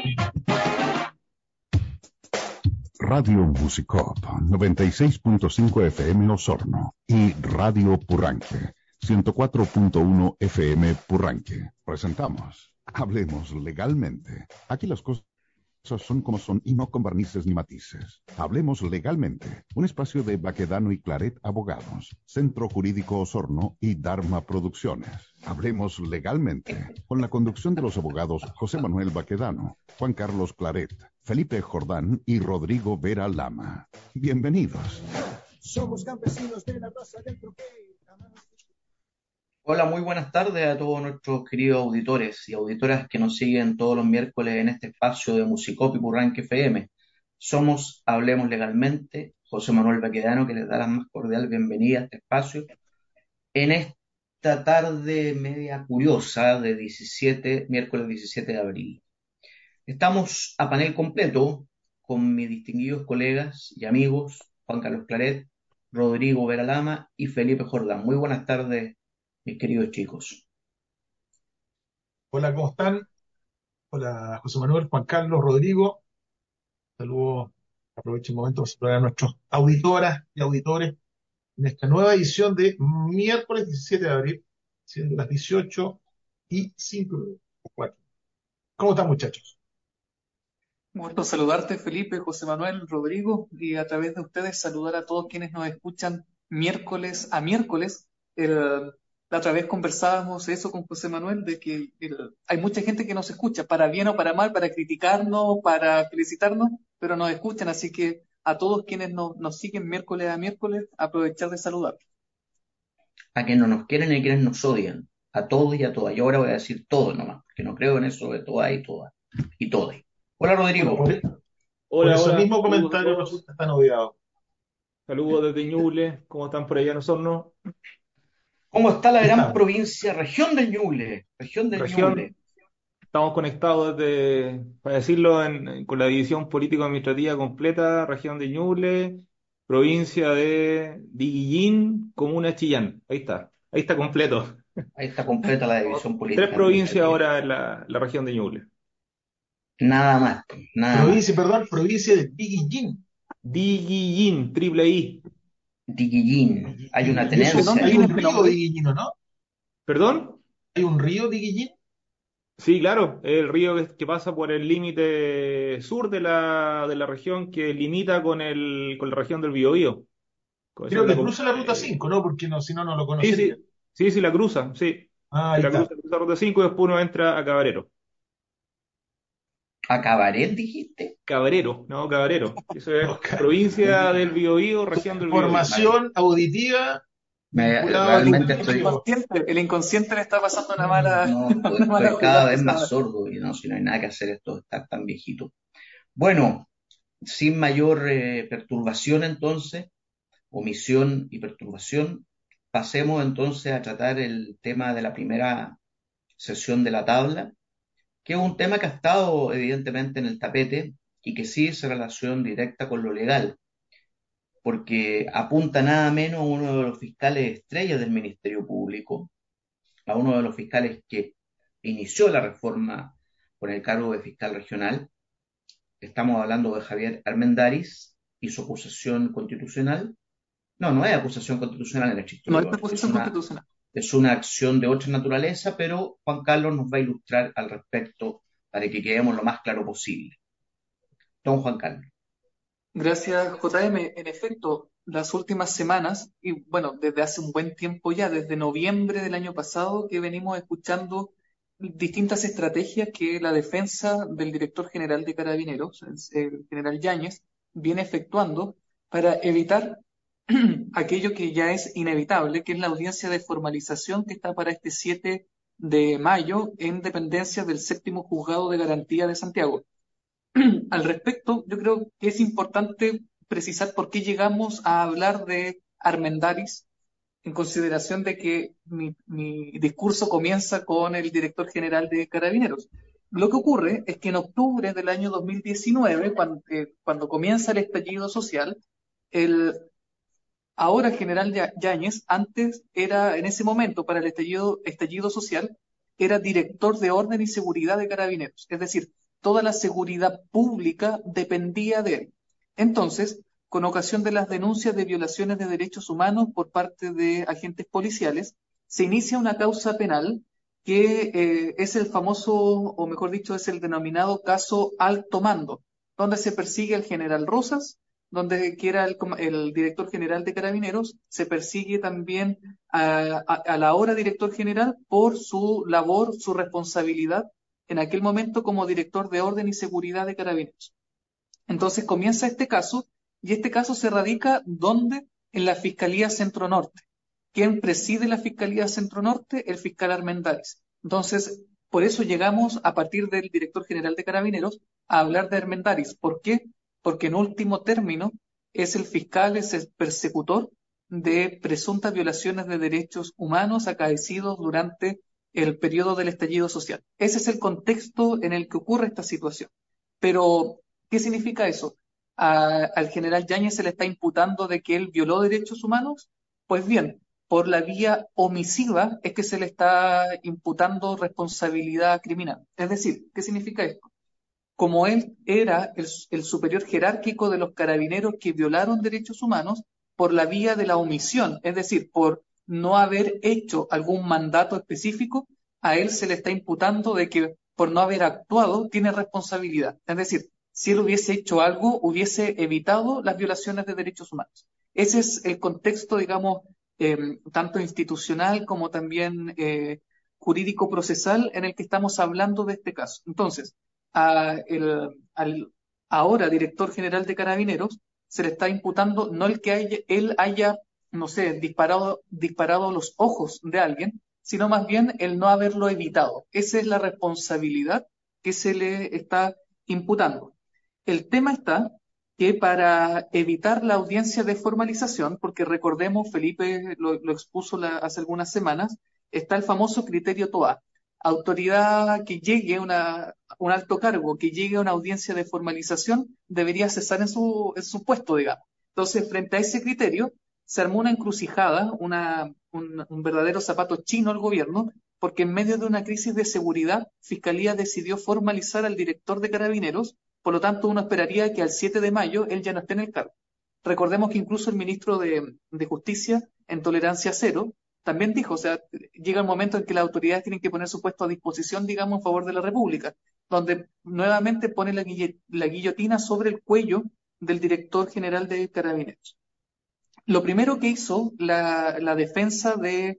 Radio Musicop 96.5 FM Osorno y Radio Purranque 104.1 FM Purranque. Presentamos Hablemos Legalmente. Aquí las cosas son como son y no con barnices ni matices. Hablemos Legalmente, un espacio de Baquedano y Claret Abogados, Centro Jurídico Osorno y Dharma Producciones. Hablemos Legalmente, con la conducción de los abogados José Manuel Baquedano, Juan Carlos Claret, Felipe Jordán y Rodrigo Vera Lama. Bienvenidos. Somos campesinos de la raza del troquel. Hola, muy buenas tardes a todos nuestros queridos auditores y auditoras que nos siguen todos los miércoles en este espacio de Musicop y Purranque FM. Somos Hablemos Legalmente, José Manuel Baquedano, que les da la más cordial bienvenida a este espacio en esta tarde media curiosa de miércoles 17 de abril. Estamos a panel completo con mis distinguidos colegas y amigos, Juan Carlos Claret, Rodrigo Vera Lama y Felipe Jordán. Muy buenas tardes, mis queridos chicos. Hola, ¿cómo están? Hola, José Manuel, Juan Carlos, Rodrigo. Saludos, aprovecho el momento para saludar a nuestros auditoras y auditores en esta nueva edición de miércoles 17 de abril, siendo las 18:05. ¿Cómo están, muchachos? Un gusto saludarte, Felipe, José Manuel, Rodrigo, y a través de ustedes saludar a todos quienes nos escuchan miércoles a miércoles. La otra vez conversábamos eso con José Manuel, de que hay mucha gente que nos escucha, para bien o para mal, para criticarnos, para felicitarnos, pero nos escuchan, así que a todos quienes nos siguen miércoles a miércoles, aprovechar de saludar. A quienes no nos quieren y a quienes nos odian, a todos y a todas. Yo ahora voy a decir todo nomás, porque no creo en eso de todas y todas y todas. Hola, Rodrigo. Por eso el mismo comentario resulta tan odiado. Saludos desde Ñuble, ¿cómo están por allá en Osorno? ¿Cómo está la gran provincia, región del Ñuble? Ñuble. Estamos conectados para decirlo, con la división político-administrativa completa, región de Ñuble, provincia de Diguillín, comuna de Chillán. Ahí está completo. Ahí está completa la división política. 3 provincias ahora en la región de Ñuble. Nada más. Provincia de Diguillín. Diguillín, triple I. Diguillín. Hay una tenencia. Hay un río Diguillín, ¿no? ¿Perdón? ¿Hay un río Diguillín? Sí, claro, el río que pasa por el límite sur de la región, que limita con la región del Biobío. Creo que cruza la ruta 5, ¿no? Porque si no lo conocería. Sí, la cruza, sí. Cruza la ruta 5 y después uno entra a Cabarero. ¿A Cabaret dijiste? Cabrero. Eso es provincia del Biobío, región del Biobío. Formación auditiva. Realmente el inconsciente le está pasando una mala. Estoy cada vez más sordo y si no hay nada que hacer, esto de estar tan viejito. Bueno, sin mayor perturbación entonces, omisión y perturbación, pasemos entonces a tratar el tema de la primera sesión de la tabla, que es un tema que ha estado evidentemente en el tapete y que sí se relaciona directa con lo legal, porque apunta nada menos a uno de los fiscales estrellas del Ministerio Público, a uno de los fiscales que inició la reforma con el cargo de fiscal regional. Estamos hablando de Javier Armendáriz y su acusación constitucional. No es acusación constitucional en el chiste. No es acusación constitucional. Es una acción de otra naturaleza, pero Juan Carlos nos va a ilustrar al respecto para que quedemos lo más claro posible. Don Juan Carlos. Gracias, JM. En efecto, las últimas semanas, y bueno, desde hace un buen tiempo ya, desde noviembre del año pasado, que venimos escuchando distintas estrategias que la defensa del director general de Carabineros, el general Yáñez, viene efectuando para evitar aquello que ya es inevitable, que es la audiencia de formalización que está para este 7 de mayo en dependencia del 7º Juzgado de Garantía de Santiago. Al respecto, yo creo que es importante precisar por qué llegamos a hablar de Armendáriz, en consideración de que mi discurso comienza con el director general de Carabineros. Lo que ocurre es que en octubre del año 2019, cuando comienza el estallido social, el ahora general Yáñez, antes era, en ese momento, para el estallido social, era director de orden y seguridad de Carabineros. Es decir, toda la seguridad pública dependía de él. Entonces, con ocasión de las denuncias de violaciones de derechos humanos por parte de agentes policiales, se inicia una causa penal que es el famoso, o mejor dicho, es el denominado caso Alto Mando, donde se persigue al general Rosas, donde que era el director general de Carabineros, se persigue también al ahora director general por su labor, su responsabilidad en aquel momento como director de orden y seguridad de Carabineros. Entonces comienza este caso, y este caso se radica ¿dónde? En la Fiscalía Centro Norte. ¿Quién preside la Fiscalía Centro Norte? El fiscal Armendáriz. Entonces, por eso llegamos, a partir del director general de Carabineros, a hablar de Armendáriz. ¿Por qué? Porque en último término es el fiscal, es el persecutor de presuntas violaciones de derechos humanos acaecidos durante el periodo del estallido social. Ese es el contexto en el que ocurre esta situación. Pero, ¿qué significa eso? ¿Al general Yáñez se le está imputando de que él violó derechos humanos? Pues bien, por la vía omisiva es que se le está imputando responsabilidad criminal. Es decir, ¿qué significa esto? Como él era el superior jerárquico de los carabineros que violaron derechos humanos, por la vía de la omisión, es decir, por no haber hecho algún mandato específico, a él se le está imputando de que por no haber actuado tiene responsabilidad. Es decir, si él hubiese hecho algo, hubiese evitado las violaciones de derechos humanos. Ese es el contexto, digamos, tanto institucional como también jurídico-procesal en el que estamos hablando de este caso. Entonces, al ahora director general de Carabineros se le está imputando no el que él haya, no sé, disparado los ojos de alguien, sino más bien el no haberlo evitado. Esa es la responsabilidad que se le está imputando. El tema está que para evitar la audiencia de formalización, porque recordemos, Felipe lo expuso hace algunas semanas, está el famoso criterio TOA. Autoridad que llegue a un alto cargo, que llegue a una audiencia de formalización, debería cesar en su puesto, digamos. Entonces, frente a ese criterio, se armó una encrucijada, un verdadero zapato chino al gobierno, porque en medio de una crisis de seguridad, Fiscalía decidió formalizar al director de Carabineros. Por lo tanto, uno esperaría que al 7 de mayo él ya no esté en el cargo. Recordemos que incluso el ministro de Justicia, en tolerancia cero, también dijo, o sea, llega el momento en que las autoridades tienen que poner su puesto a disposición, digamos, en favor de la República, donde nuevamente pone la guillotina sobre el cuello del director general de Carabineros. Lo primero que hizo la defensa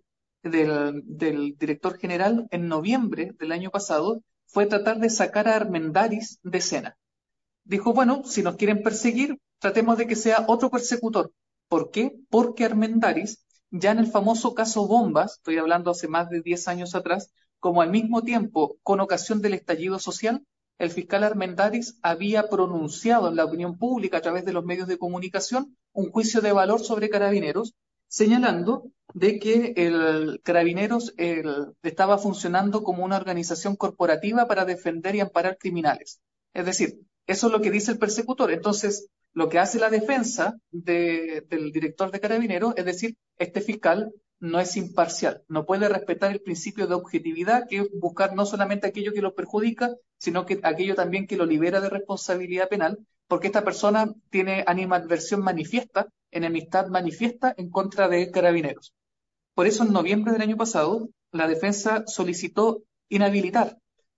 del director general en noviembre del año pasado fue tratar de sacar a Armendáriz de escena. Dijo, bueno, si nos quieren perseguir, tratemos de que sea otro persecutor. ¿Por qué? Porque Armendáriz, ya en el famoso caso Bombas, estoy hablando hace más de 10 años atrás, como al mismo tiempo, con ocasión del estallido social, el fiscal Armendáriz había pronunciado en la opinión pública a través de los medios de comunicación un juicio de valor sobre Carabineros, señalando de que el Carabineros estaba funcionando como una organización corporativa para defender y amparar criminales. Es decir, eso es lo que dice el persecutor. Entonces, lo que hace la defensa del director de Carabineros es decir, este fiscal no es imparcial, no puede respetar el principio de objetividad, que es buscar no solamente aquello que lo perjudica, sino que aquello también que lo libera de responsabilidad penal, porque esta persona tiene animadversión manifiesta, enemistad manifiesta en contra de Carabineros. Por eso, en noviembre del año pasado, la defensa solicitó inhabilitar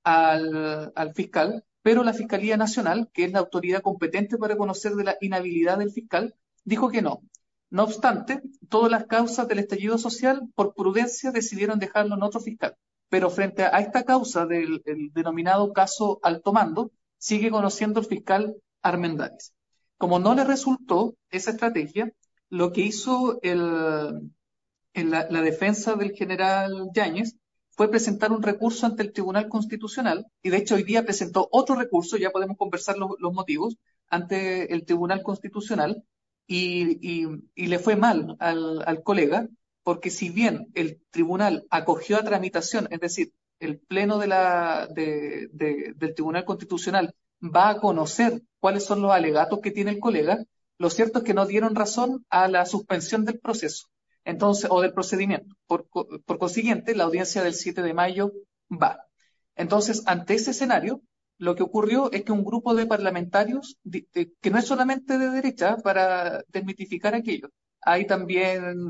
al fiscal, pero la Fiscalía Nacional, que es la autoridad competente para conocer de la inhabilidad del fiscal, dijo que no. No obstante, todas las causas del estallido social, por prudencia, decidieron dejarlo en otro fiscal. Pero frente a esta causa del denominado caso Alto Mando, sigue conociendo el fiscal Armendáriz. Como no le resultó esa estrategia, lo que hizo la defensa del general Yáñez fue presentar un recurso ante el Tribunal Constitucional, y de hecho hoy día presentó otro recurso, ya podemos conversar los motivos, ante el Tribunal Constitucional, y le fue mal al colega, porque si bien el tribunal acogió a tramitación, es decir, el Pleno del Tribunal Constitucional va a conocer cuáles son los alegatos que tiene el colega, lo cierto es que no dieron razón a la suspensión del proceso. Entonces, o del procedimiento. Por consiguiente, la audiencia del 7 de mayo va. Entonces, ante ese escenario, lo que ocurrió es que un grupo de parlamentarios, que no es solamente de derecha, para desmitificar aquello, hay también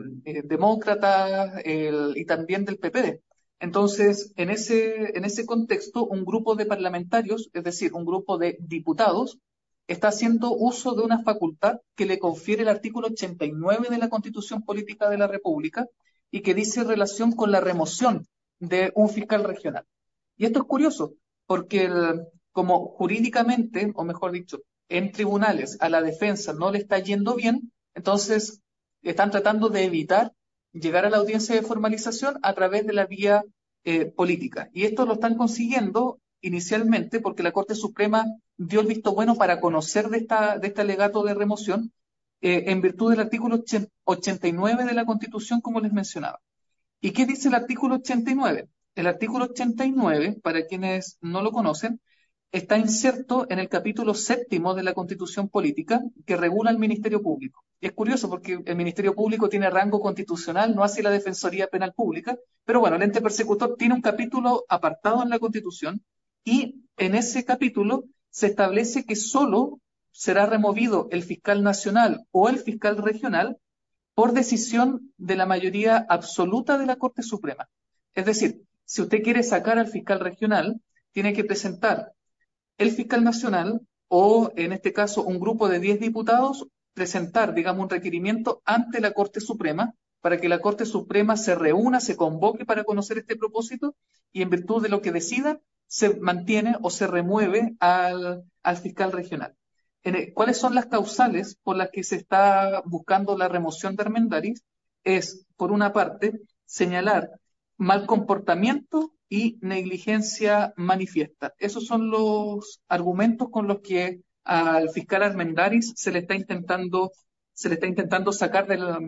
demócratas y también del PPD. Entonces, en ese contexto, un grupo de parlamentarios, es decir, un grupo de diputados, está haciendo uso de una facultad que le confiere el artículo 89 de la Constitución Política de la República y que dice relación con la remoción de un fiscal regional. Y esto es curioso, porque como jurídicamente, o mejor dicho, en tribunales a la defensa no le está yendo bien, entonces están tratando de evitar llegar a la audiencia de formalización a través de la vía política. Y esto lo están consiguiendo inicialmente porque la Corte Suprema dio el visto bueno para conocer de este alegato de remoción en virtud del artículo 89 de la Constitución, como les mencionaba. ¿Y qué dice el artículo 89? El artículo 89, para quienes no lo conocen, está inserto en el capítulo séptimo de la Constitución Política que regula el Ministerio Público. Y es curioso porque el Ministerio Público tiene rango constitucional, no así la Defensoría Penal Pública, pero bueno, el ente persecutor tiene un capítulo apartado en la Constitución y en ese capítulo se establece que solo será removido el fiscal nacional o el fiscal regional por decisión de la mayoría absoluta de la Corte Suprema. Es decir, si usted quiere sacar al fiscal regional, tiene que presentar el fiscal nacional o, en este caso, un grupo de 10 diputados, presentar, digamos, un requerimiento ante la Corte Suprema para que la Corte Suprema se reúna, se convoque para conocer este propósito y, en virtud de lo que decida, se mantiene o se remueve al fiscal regional. ¿Cuáles son las causales por las que se está buscando la remoción de Armendáriz? Es, por una parte, señalar mal comportamiento y negligencia manifiesta. Esos son los argumentos con los que al fiscal Armendáriz se le está intentando sacar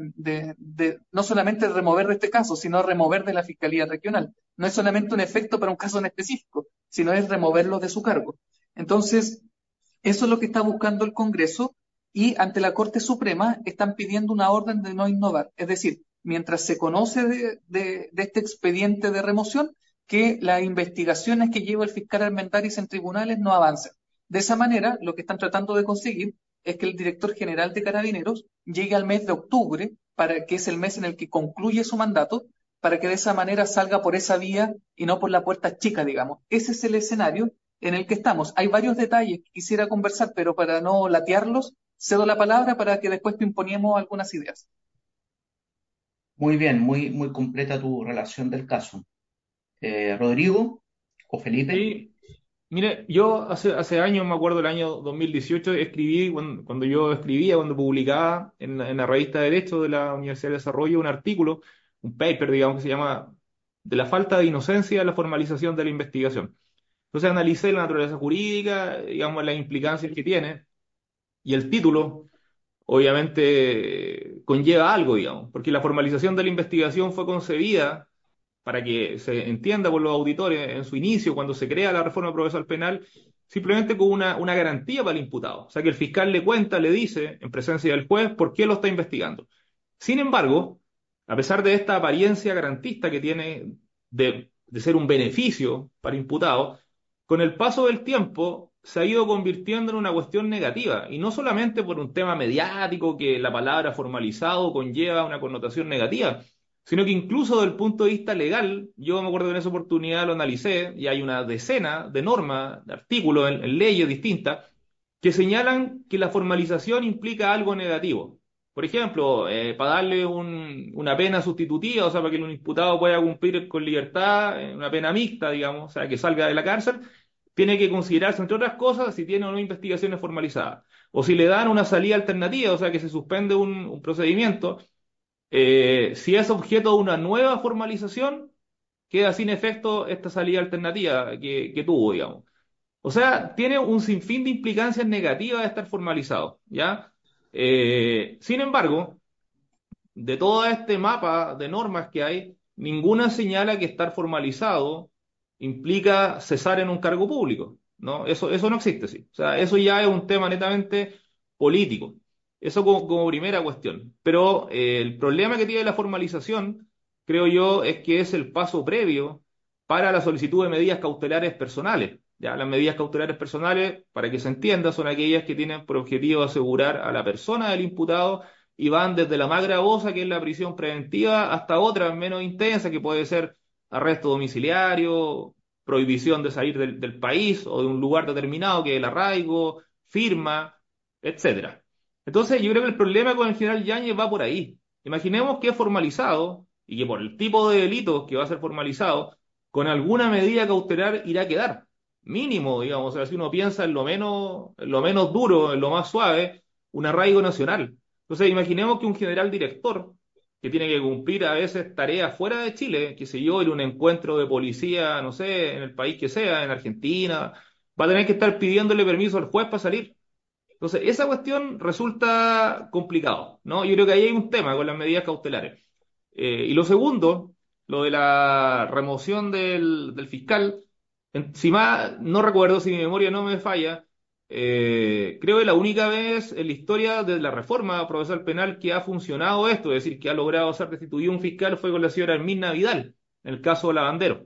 no solamente remover de este caso, sino remover de la Fiscalía Regional. No es solamente un efecto para un caso en específico, sino es removerlo de su cargo. Entonces, eso es lo que está buscando el Congreso y ante la Corte Suprema están pidiendo una orden de no innovar. Es decir, mientras se conoce de este expediente de remoción, que las investigaciones que lleva el fiscal Armendáriz en tribunales no avancen. De esa manera, lo que están tratando de conseguir es que el director general de Carabineros llegue al mes de octubre, que es el mes en el que concluye su mandato, para que de esa manera salga por esa vía y no por la puerta chica, digamos. Ese es el escenario en el que estamos. Hay varios detalles que quisiera conversar, pero para no latearlos, cedo la palabra para que después imponiemos algunas ideas. Muy bien, muy completa tu relación del caso. Rodrigo o Felipe. Sí, mire, yo hace años, me acuerdo el año 2018, escribí, cuando publicaba en la revista de Derecho de la Universidad de Desarrollo, un artículo, un paper, digamos, que se llama De la falta de inocencia a la formalización de la investigación. Entonces analicé la naturaleza jurídica, digamos, las implicancias que tiene, y el título, obviamente, conlleva algo, digamos, porque la formalización de la investigación fue concebida para que se entienda por los auditores en su inicio, cuando se crea la reforma procesal penal, simplemente con una garantía para el imputado. O sea, que el fiscal le cuenta, le dice, en presencia del juez, por qué lo está investigando. Sin embargo, a pesar de esta apariencia garantista que tiene de ser un beneficio para el imputado, con el paso del tiempo se ha ido convirtiendo en una cuestión negativa, y no solamente por un tema mediático que la palabra formalizado conlleva una connotación negativa, sino que incluso desde el punto de vista legal, yo me acuerdo que en esa oportunidad lo analicé y hay una decena de normas, de artículos en leyes distintas que señalan que la formalización implica algo negativo. Por ejemplo, para darle una pena sustitutiva, o sea, para que un imputado pueda cumplir con libertad, una pena mixta, digamos, o sea, que salga de la cárcel, tiene que considerarse, entre otras cosas, si tiene o no investigaciones formalizadas. O si le dan una salida alternativa, o sea, que se suspende un procedimiento, si es objeto de una nueva formalización, queda sin efecto esta salida alternativa que tuvo, digamos. O sea, tiene un sinfín de implicancias negativas de estar formalizado, ¿ya? Sin embargo, de todo este mapa de normas que hay, ninguna señala que estar formalizado implica cesar en un cargo público, ¿no? Eso no existe, sí. O sea, eso ya es un tema netamente político. Eso como primera cuestión. Pero el problema que tiene la formalización, creo yo, es que es el paso previo para la solicitud de medidas cautelares personales, Ya, las medidas cautelares personales, para que se entienda, son aquellas que tienen por objetivo asegurar a la persona del imputado y van desde la más gravosa, que es la prisión preventiva, hasta otras menos intensas, que puede ser arresto domiciliario, prohibición de salir del país o de un lugar determinado, que es el arraigo, firma, etcétera. Entonces, yo creo que el problema con el general Yáñez va por ahí. Imaginemos que es formalizado y que por el tipo de delitos que va a ser formalizado, con alguna medida cautelar irá a quedar. Mínimo, digamos, o sea, si uno piensa en lo menos duro, en lo más suave, un arraigo nacional. Entonces, imaginemos que un general director que tiene que cumplir a veces tareas fuera de Chile, qué sé yo, en un encuentro de policía, no sé, en el país que sea, en Argentina, va a tener que estar pidiéndole permiso al juez para salir. Entonces, esa cuestión resulta complicado, ¿no? Yo creo que ahí hay un tema con las medidas cautelares. Y lo segundo, lo de la remoción del fiscal, si más no recuerdo, si mi memoria no me falla, creo que la única vez en la historia de la reforma procesal penal que ha funcionado esto, es decir, que ha logrado ser destituido un fiscal, fue con la señora Hermina Vidal, en el caso Lavandero.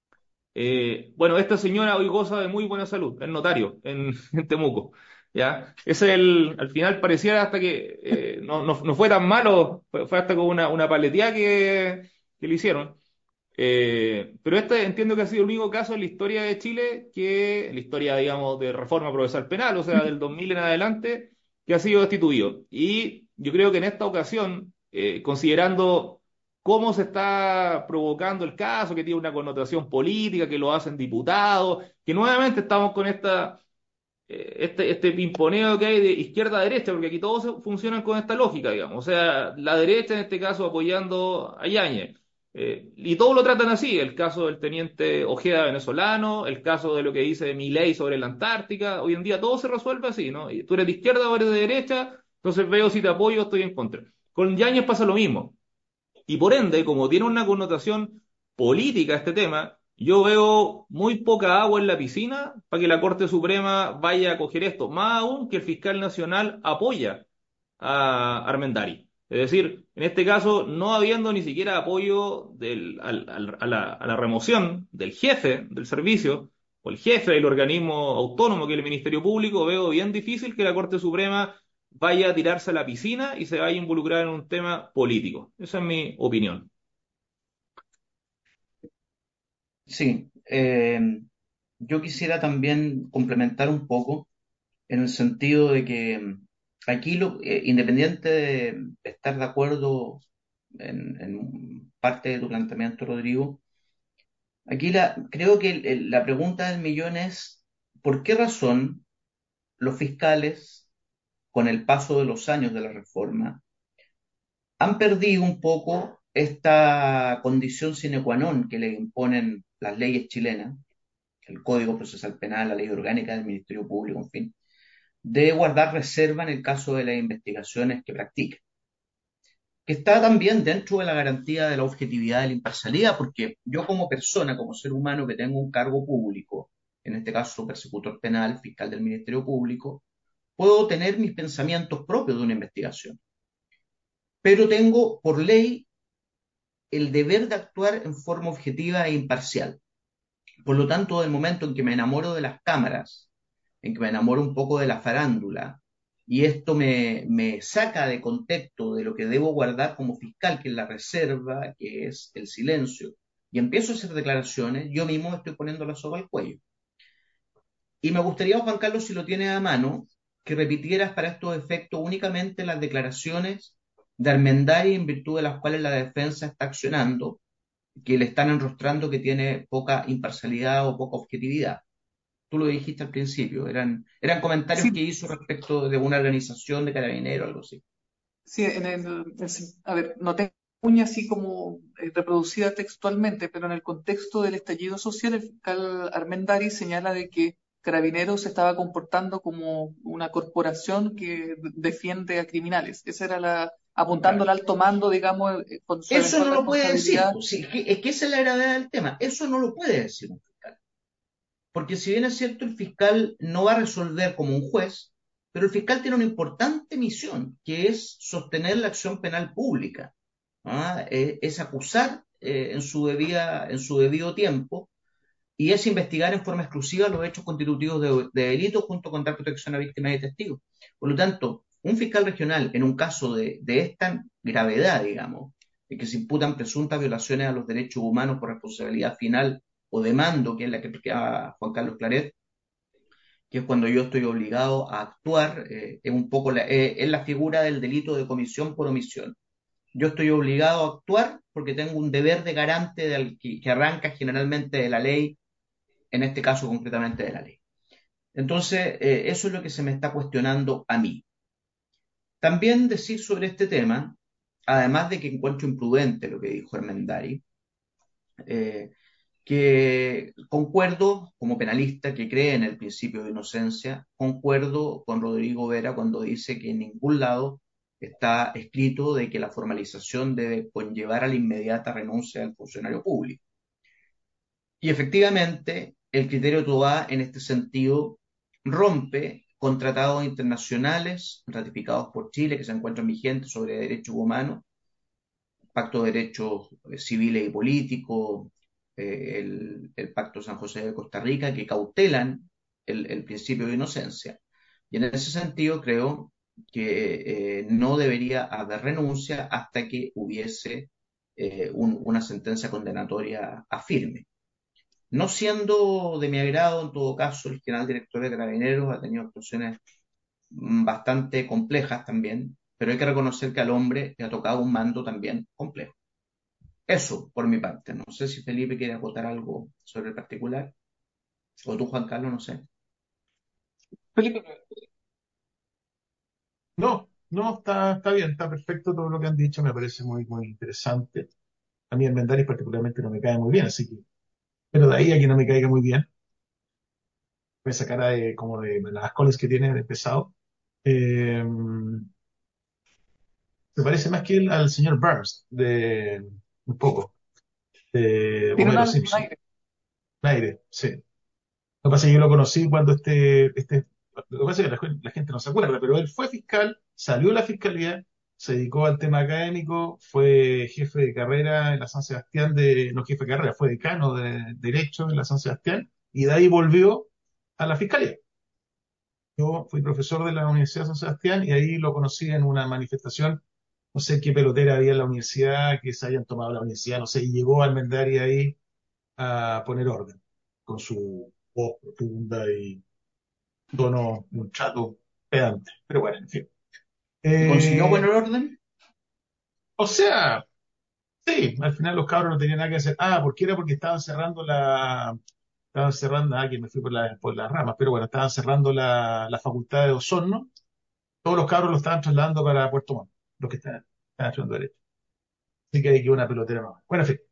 Bueno, esta señora hoy goza de muy buena salud, es notario en Temuco. ¿Ya? Al final parecía hasta que no fue tan malo, fue hasta con una paleteada que le hicieron. Pero este entiendo que ha sido el único caso en la historia de Chile, en la historia, digamos, de reforma procesal penal, o sea, del 2000 en adelante, que ha sido destituido. Y yo creo que en esta ocasión, considerando cómo se está provocando el caso, que tiene una connotación política, que lo hacen diputados, que nuevamente estamos con este pimponeo que hay de izquierda a derecha, porque aquí todos funcionan con esta lógica, digamos. O sea, la derecha en este caso apoyando a Yáñez. Y todos lo tratan así, el caso del teniente Ojeda venezolano, el caso de lo que dice de Milei sobre la Antártica, hoy en día todo se resuelve así, ¿no? Y tú eres de izquierda o eres de derecha, entonces veo si te apoyo o estoy en contra. Con Yáñez pasa lo mismo. Y por ende, como tiene una connotación política este tema, yo veo muy poca agua en la piscina para que la Corte Suprema vaya a coger esto, más aún que el fiscal nacional apoya a Armendari. Es decir, en este caso, no habiendo ni siquiera apoyo a la remoción del jefe del servicio o el jefe del organismo autónomo que es el Ministerio Público, veo bien difícil que la Corte Suprema vaya a tirarse a la piscina y se vaya a involucrar en un tema político. Esa es mi opinión. Sí, yo quisiera también complementar un poco en el sentido de que aquí, independiente de estar de acuerdo en parte de tu planteamiento, Rodrigo, aquí creo que la pregunta del millón es, ¿por qué razón los fiscales, con el paso de los años de la reforma, han perdido un poco esta condición sine qua non que le imponen las leyes chilenas, el Código Procesal Penal, la Ley Orgánica del Ministerio Público, en fin, de guardar reserva en el caso de las investigaciones que practica? Que está también dentro de la garantía de la objetividad y la imparcialidad, porque yo como persona, como ser humano que tengo un cargo público, en este caso persecutor penal, fiscal del Ministerio Público, puedo tener mis pensamientos propios de una investigación, pero tengo por ley el deber de actuar en forma objetiva e imparcial. Por lo tanto, del momento en que me enamoro de las cámaras, en que me enamoro un poco de la farándula, y esto me saca de contexto de lo que debo guardar como fiscal, que es la reserva, que es el silencio, y empiezo a hacer declaraciones, yo mismo me estoy poniendo la soga al cuello. Y me gustaría, Juan Carlos, si lo tienes a mano, que repitieras para estos efectos únicamente las declaraciones de Armendari en virtud de las cuales la defensa está accionando, que le están enrostrando que tiene poca imparcialidad o poca objetividad. Tú lo dijiste al principio, eran comentarios que Sí, hizo respecto de una organización de carabineros o algo así. sí, a ver, no tengo uña así como reproducida textualmente, pero en el contexto del estallido social, el fiscal Armendari señala de que Carabineros se estaba comportando como una corporación que defiende a criminales. Esa era apuntando Claro. al alto mando, digamos, con su Eso eventual no lo puede decir, responsabilidad. pues, sí, es que esa es la gravedad del tema. Eso no lo puede decir un fiscal. Porque si bien es cierto, el fiscal no va a resolver como un juez, pero el fiscal tiene una importante misión, que es sostener la acción penal pública. Es acusar en su debido tiempo, y es investigar en forma exclusiva los hechos constitutivos de delito junto con dar protección a víctimas y testigos. Por lo tanto, un fiscal regional, en un caso de esta gravedad, digamos, de que se imputan presuntas violaciones a los derechos humanos por responsabilidad final o de mando, que es la que explicaba Juan Carlos Claret, que es cuando yo estoy obligado a actuar, es un poco es la figura del delito de comisión por omisión. Yo estoy obligado a actuar porque tengo un deber de garante que arranca generalmente de la ley, en este caso concretamente de la ley. Entonces, eso es lo que se me está cuestionando a mí. También decir sobre este tema, además de que encuentro imprudente lo que dijo Hermendari, eh, que concuerdo como penalista que cree en el principio de inocencia, concuerdo con Rodrigo Vera cuando dice que en ningún lado está escrito de que la formalización debe conllevar a la inmediata renuncia del funcionario público. Y efectivamente, el criterio Tobá en este sentido rompe con tratados internacionales ratificados por Chile que se encuentran vigentes sobre derechos humanos, Pacto de Derechos Civiles y Políticos, el Pacto San José de Costa Rica, que cautelan el principio de inocencia. Y en ese sentido creo que no debería haber renuncia hasta que hubiese una sentencia condenatoria a firme. No siendo de mi agrado, en todo caso, el general director de Carabineros ha tenido actuaciones bastante complejas también, pero hay que reconocer que al hombre le ha tocado un mando también complejo. Eso, por mi parte. No sé si Felipe quiere acotar algo sobre el particular, o tú, Juan Carlos, no sé. Felipe, No, no, está bien, está perfecto todo lo que han dicho, me parece muy, muy interesante. A mí el Mendaris particularmente no me cae muy bien, así que, pero de ahí a que no me caiga muy bien, esa cara de, como de las coles que tiene de pesado, eh, se parece más que él al señor Burns, de un poco, de tiene Homero un Simpson. aire. Aire, sí. Lo que pasa es que yo lo conocí cuando lo que pasa es que la gente no se acuerda, pero él fue fiscal, salió de la fiscalía, se dedicó al tema académico, fue jefe de carrera en la San Sebastián no jefe de carrera, fue decano de Derecho en la San Sebastián, y de ahí volvió a la fiscalía. Yo fui profesor de la Universidad de San Sebastián y ahí lo conocí en una manifestación, no sé qué pelotera había en la universidad, que se hayan tomado la universidad, no sé, y llegó Almendaria ahí a poner orden, con su voz profunda y tono, un trato pedante. Pero bueno, en fin. ¿Y consiguió Eh, poner orden? o sea, sí, al final los cabros no tenían nada que hacer. Ah, porque era porque estaban cerrando, que me fui por las ramas, pero bueno, estaban cerrando la facultad de Osorno. Todos los cabros lo estaban trasladando para Puerto Montt, los que estaban estudiando derecho. Así que hay que una pelotera más. Bueno, en fin.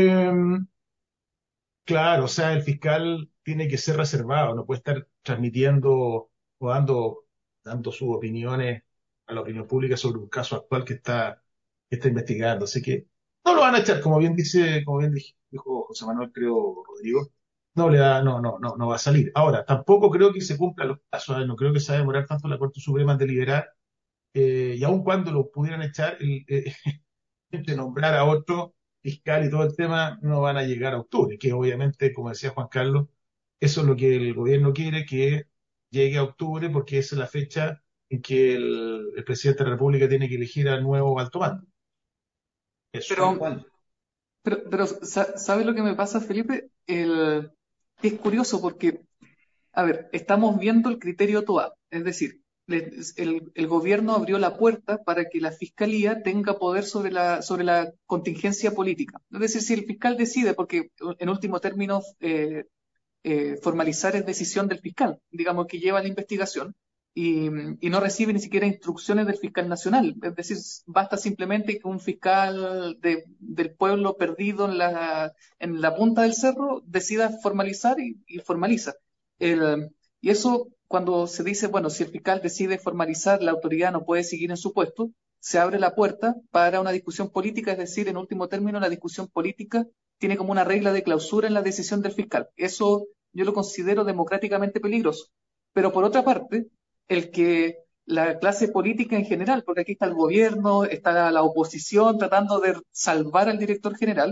Claro, o sea, el fiscal tiene que ser reservado, no puede estar transmitiendo o dando sus opiniones a la opinión pública sobre un caso actual que está investigando. Así que no lo van a echar, dijo José Manuel, creo, Rodrigo, no va a salir. Ahora, tampoco creo que se cumplan los plazos, no creo que se va a demorar tanto la Corte Suprema en deliberar, y aun cuando lo pudieran echar, de nombrar a otro fiscal y todo el tema, no van a llegar a octubre, que obviamente, como decía Juan Carlos, eso es lo que el gobierno quiere, que llegue a octubre, porque esa es la fecha en que el presidente de la República tiene que elegir al nuevo alto mando. Eso. Tal Pero, cual. ¿sabes lo que me pasa, Felipe? Es curioso porque, a ver, estamos viendo el criterio TOA, es decir, el gobierno abrió la puerta para que la fiscalía tenga poder sobre la contingencia política. Es decir, si el fiscal decide, porque en último término formalizar es decisión del fiscal, digamos, que lleva la investigación y no recibe ni siquiera instrucciones del fiscal nacional. Es decir, basta simplemente que un fiscal del pueblo perdido en la punta del cerro decida formalizar y formaliza. Y eso, cuando se dice, bueno, si el fiscal decide formalizar, la autoridad no puede seguir en su puesto, se abre la puerta para una discusión política, es decir, en último término, la discusión política tiene como una regla de clausura en la decisión del fiscal. Eso yo lo considero democráticamente peligroso. Pero por otra parte, el que la clase política en general, porque aquí está el gobierno, está la oposición tratando de salvar al director general,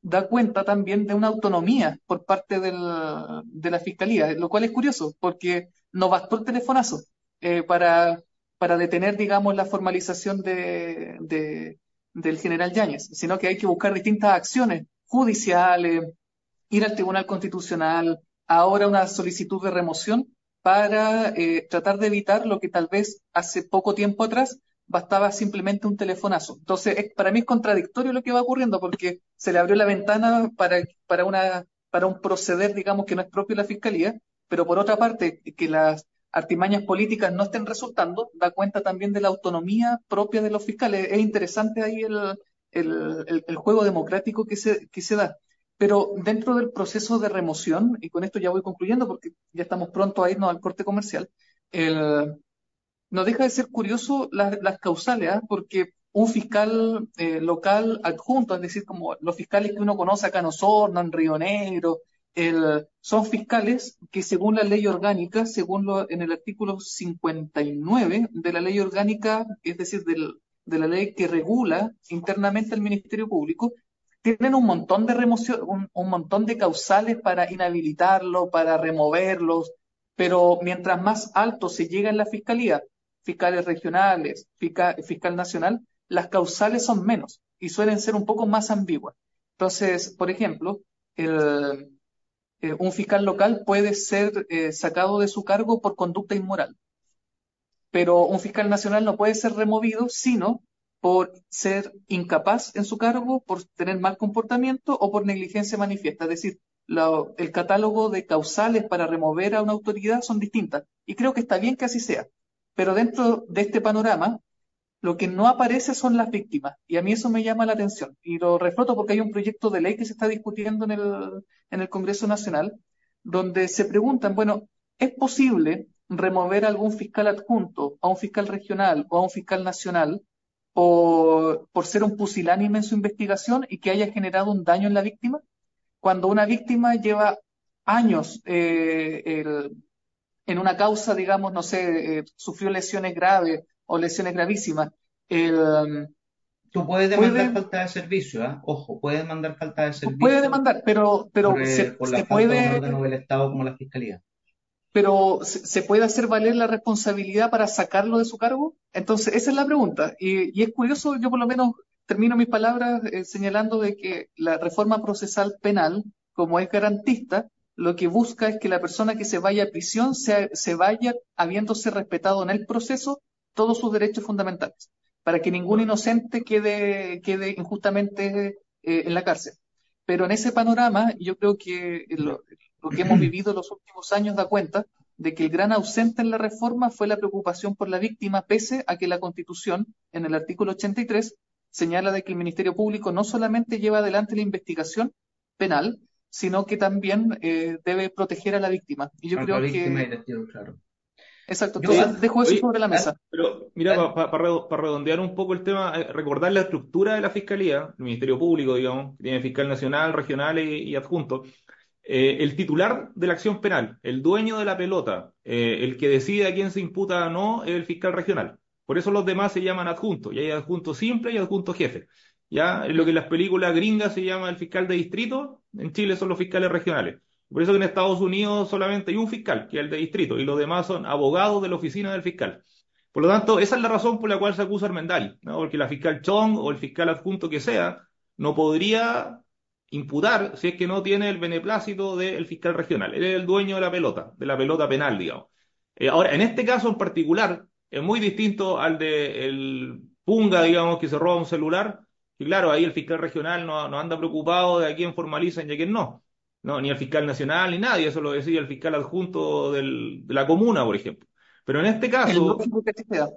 da cuenta también de una autonomía por parte de la Fiscalía, lo cual es curioso, porque no bastó el telefonazo para detener, digamos, la formalización del general Yáñez, sino que hay que buscar distintas acciones judiciales, ir al Tribunal Constitucional, ahora una solicitud de remoción para tratar de evitar lo que tal vez hace poco tiempo atrás bastaba simplemente un telefonazo. Entonces, para mí es contradictorio lo que va ocurriendo porque se le abrió la ventana para un proceder, digamos, que no es propio de la Fiscalía, pero por otra parte, que las artimañas políticas no estén resultando, da cuenta también de la autonomía propia de los fiscales. Es interesante ahí el juego democrático que se da. Pero dentro del proceso de remoción, y con esto ya voy concluyendo porque ya estamos pronto a irnos al corte comercial, el, no deja de ser curioso las causales, ¿ah? Porque un fiscal local adjunto, es decir, como los fiscales que uno conoce acá en Osorno, en Río Negro, son fiscales que según la ley orgánica, en el artículo 59 de la ley orgánica, es decir, de la ley que regula internamente el Ministerio Público, tienen un montón de remoción, un montón de causales para inhabilitarlo, para removerlos, pero mientras más alto se llega en la fiscalía, fiscales regionales, fiscal nacional, las causales son menos y suelen ser un poco más ambiguas. Entonces, por ejemplo, un fiscal local puede ser sacado de su cargo por conducta inmoral, pero un fiscal nacional no puede ser removido sino por ser incapaz en su cargo, por tener mal comportamiento o por negligencia manifiesta. Es decir, el catálogo de causales para remover a una autoridad son distintas. Y creo que está bien que así sea. Pero dentro de este panorama, lo que no aparece son las víctimas. Y a mí eso me llama la atención. Y lo refloto porque hay un proyecto de ley que se está discutiendo en el Congreso Nacional, donde se preguntan, bueno, ¿es posible remover a algún fiscal adjunto, a un fiscal regional o a un fiscal nacional por ser un pusilánime en su investigación y que haya generado un daño en la víctima? Cuando una víctima lleva años en una causa, digamos, no sé, sufrió lesiones graves o lesiones gravísimas, el, Tú puedes demandar puede, falta de servicio, ¿ah? Ojo, puedes demandar falta de puede servicio demandar, pero por la falta de un órgano del Estado como la Fiscalía. se puede hacer valer la responsabilidad para sacarlo de su cargo. Entonces, esa es la pregunta. Y es curioso, yo por lo menos termino mis palabras señalando de que la reforma procesal penal, como es garantista, lo que busca es que la persona que se vaya a prisión se vaya habiéndose respetado en el proceso todos sus derechos fundamentales, para que ningún inocente quede injustamente en la cárcel. Pero en ese panorama, yo creo que lo que hemos vivido en los últimos años da cuenta de que el gran ausente en la reforma fue la preocupación por la víctima, pese a que la Constitución, en el artículo 83, señala de que el Ministerio Público no solamente lleva adelante la investigación penal, sino que también debe proteger a la víctima. Y yo A la creo víctima y que, testigo, claro. exacto, Yo, entonces dejo eso Oye, sobre la mesa. pero mira, para redondear un poco el tema, recordar la estructura de la Fiscalía, el Ministerio Público, digamos, que tiene fiscal nacional, regional y adjunto. El titular de la acción penal, el dueño de la pelota, el que decide a quién se imputa o no, es el fiscal regional. Por eso los demás se llaman adjuntos. Y hay adjunto simple y adjunto jefe. Ya, lo que en las películas gringas se llama el fiscal de distrito, en Chile son los fiscales regionales. Por eso que en Estados Unidos solamente hay un fiscal, que es el de distrito, y los demás son abogados de la oficina del fiscal. Por lo tanto, esa es la razón por la cual se acusa a Armendari, ¿no? Porque la fiscal Chong o el fiscal adjunto que sea no podría imputar si es que no tiene el beneplácito del fiscal regional. Él es el dueño de la pelota penal, digamos. Ahora, en este caso en particular, es muy distinto al de el Punga, digamos, que se roba un celular. Y claro, ahí el fiscal regional no anda preocupado de a quién formalizan y a quién no. No, ni el fiscal nacional ni nadie, eso lo decía el fiscal adjunto de la comuna, por ejemplo. Pero en este El caso, lógico que así sea.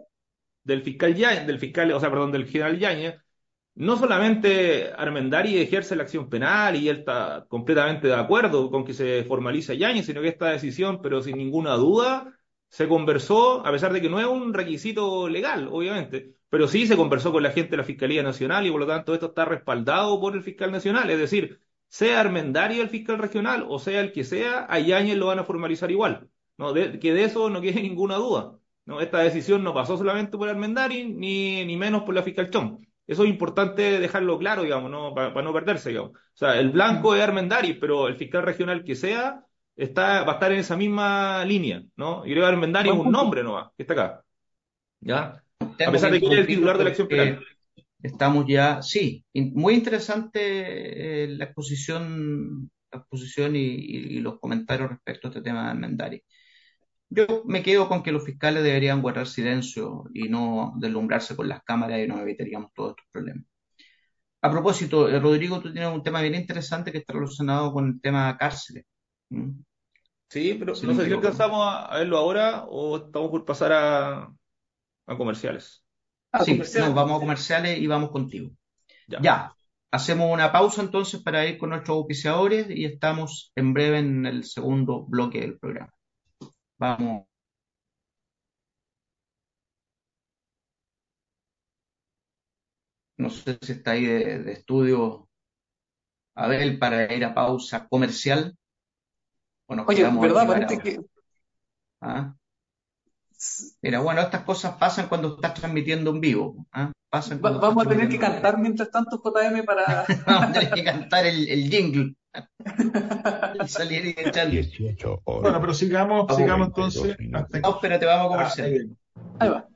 o sea, perdón, del general Yáñez, no solamente Armendari ejerce la acción penal y él está completamente de acuerdo con que se formalice Yáñez, sino que esta decisión, pero sin ninguna duda, se conversó, a pesar de que no es un requisito legal, obviamente, pero sí se conversó con la gente de la Fiscalía Nacional y por lo tanto esto está respaldado por el fiscal nacional, es decir, sea Armendari el fiscal regional o sea el que sea, a Yáñez lo van a formalizar igual, ¿no? Que de eso no quede ninguna duda. ¿No? Esta decisión no pasó solamente por Armendari, ni menos por la fiscal Chong. Eso es importante dejarlo claro, digamos, ¿no? Para no perderse, digamos. O sea, el blanco es Armendáriz, pero el fiscal regional que sea va a estar en esa misma línea, ¿no? Y creo que Armendáriz es Buen un punto. nombre nomás, que está acá, ¿ya? A Tengo que pesar de que él es el interrumpirlo titular de la acción porque penal. estamos ya, sí, muy interesante la exposición y los comentarios respecto a este tema de Armendáriz. Yo me quedo con que los fiscales deberían guardar silencio y no deslumbrarse con las cámaras y nos evitaríamos todos estos problemas. A propósito, Rodrigo, tú tienes un tema bien interesante que está relacionado con el tema cárceles. ¿Mm? Sí, pero Si no no me sé si equivoco, ¿no? alcanzamos a verlo ahora o estamos por pasar a comerciales. Ah, Sí, no, comerciales. vamos a comerciales y vamos contigo. Ya. Ya, hacemos una pausa entonces para ir con nuestros auspiciadores y estamos en breve en el segundo bloque del programa. Vamos, no sé si está ahí de estudio, Abel, para ir a pausa comercial o nos Oye, quedamos aquí ¿verdad? Parece varados. que ¿Ah? Mira, bueno, estas cosas pasan cuando estás transmitiendo en vivo. ¿Ah? Pasan cuando estás vamos a tener que transmitiendo en vivo. cantar mientras tanto, JM, para... Vamos a tener que cantar el jingle y salir y echar. 18 Bueno, horas, pero sigamos 92 entonces hasta No, minutos. espérate, vamos a ahí comercial. vengo. Ahí va.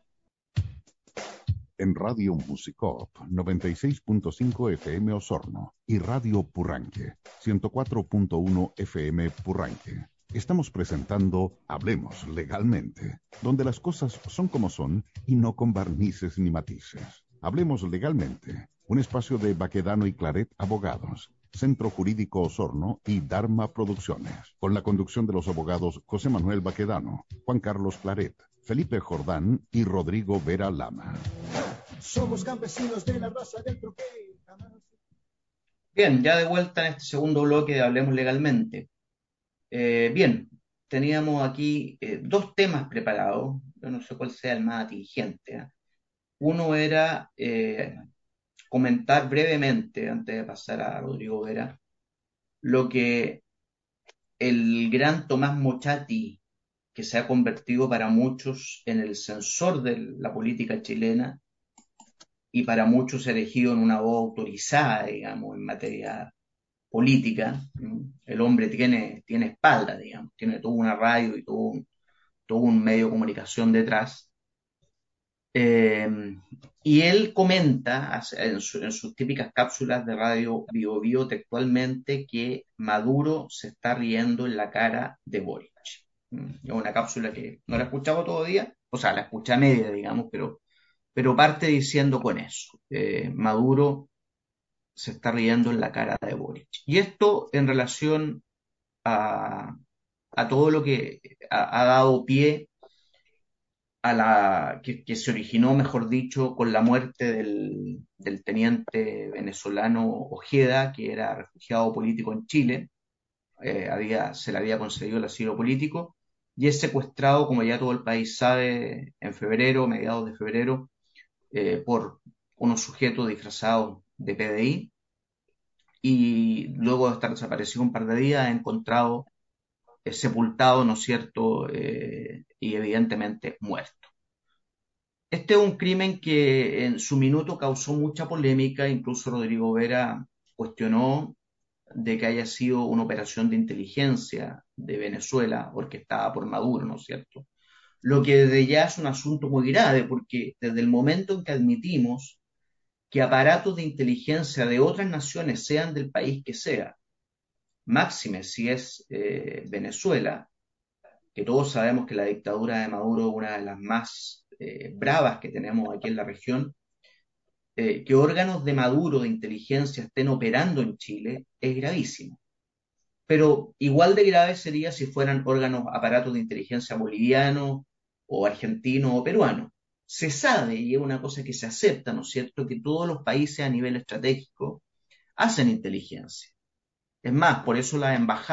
En Radio Musicop 96.5 FM Osorno y Radio Purranque 104.1 FM Purranque. Estamos presentando Hablemos Legalmente, donde las cosas son como son y no con barnices ni matices. Hablemos Legalmente, un espacio de Baquedano y Claret Abogados, Centro Jurídico Osorno y Dharma Producciones, con la conducción de los abogados José Manuel Baquedano, Juan Carlos Claret, Felipe Jordán y Rodrigo Vera Lama. Somos campesinos de la raza del troquel. Bien, ya de vuelta en este segundo bloque de Hablemos Legalmente. Bien, teníamos aquí dos temas preparados. Yo no sé cuál sea el más atingente. ¿Eh? Uno era comentar brevemente, antes de pasar a Rodrigo Vera, lo que el gran Tomás Mochati, que se ha convertido para muchos en el censor de la política chilena y para muchos elegido en una voz autorizada, digamos, en materia política. El hombre tiene espalda, digamos, tiene toda una radio y todo un medio de comunicación detrás. Eh, y él comenta en sus típicas cápsulas de radio Bio Bio textualmente que Maduro se está riendo en la cara de Boric. Es una cápsula que no la he escuchado todavía, o sea, la escuché a media, digamos, pero parte diciendo con eso. Maduro se está riendo en la cara de Boric. Y esto en relación a, a todo lo que ha dado pie que se originó, mejor dicho, con la muerte del teniente venezolano Ojeda, que era refugiado político en Chile. Se le había concedido el asilo político y es secuestrado, como ya todo el país sabe, en febrero, mediados de febrero, por unos sujetos disfrazados de PDI, y luego de estar desaparecido un par de días, ha encontrado sepultado, ¿no es cierto?, y evidentemente muerto. Este es un crimen que en su minuto causó mucha polémica, incluso Rodrigo Vera cuestionó de que haya sido una operación de inteligencia de Venezuela orquestada por Maduro, ¿no es cierto? Lo que desde ya es un asunto muy grave, porque desde el momento en que admitimos que aparatos de inteligencia de otras naciones, sean del país que sea, máxime si es Venezuela, que todos sabemos que la dictadura de Maduro es una de las más bravas que tenemos aquí en la región, que órganos de Maduro de inteligencia estén operando en Chile es gravísimo. Pero igual de grave sería si fueran órganos, aparatos de inteligencia bolivianos o argentinos o peruanos. Se sabe, y es una cosa que se acepta, ¿no es cierto?, que todos los países a nivel estratégico hacen inteligencia. Es más, por eso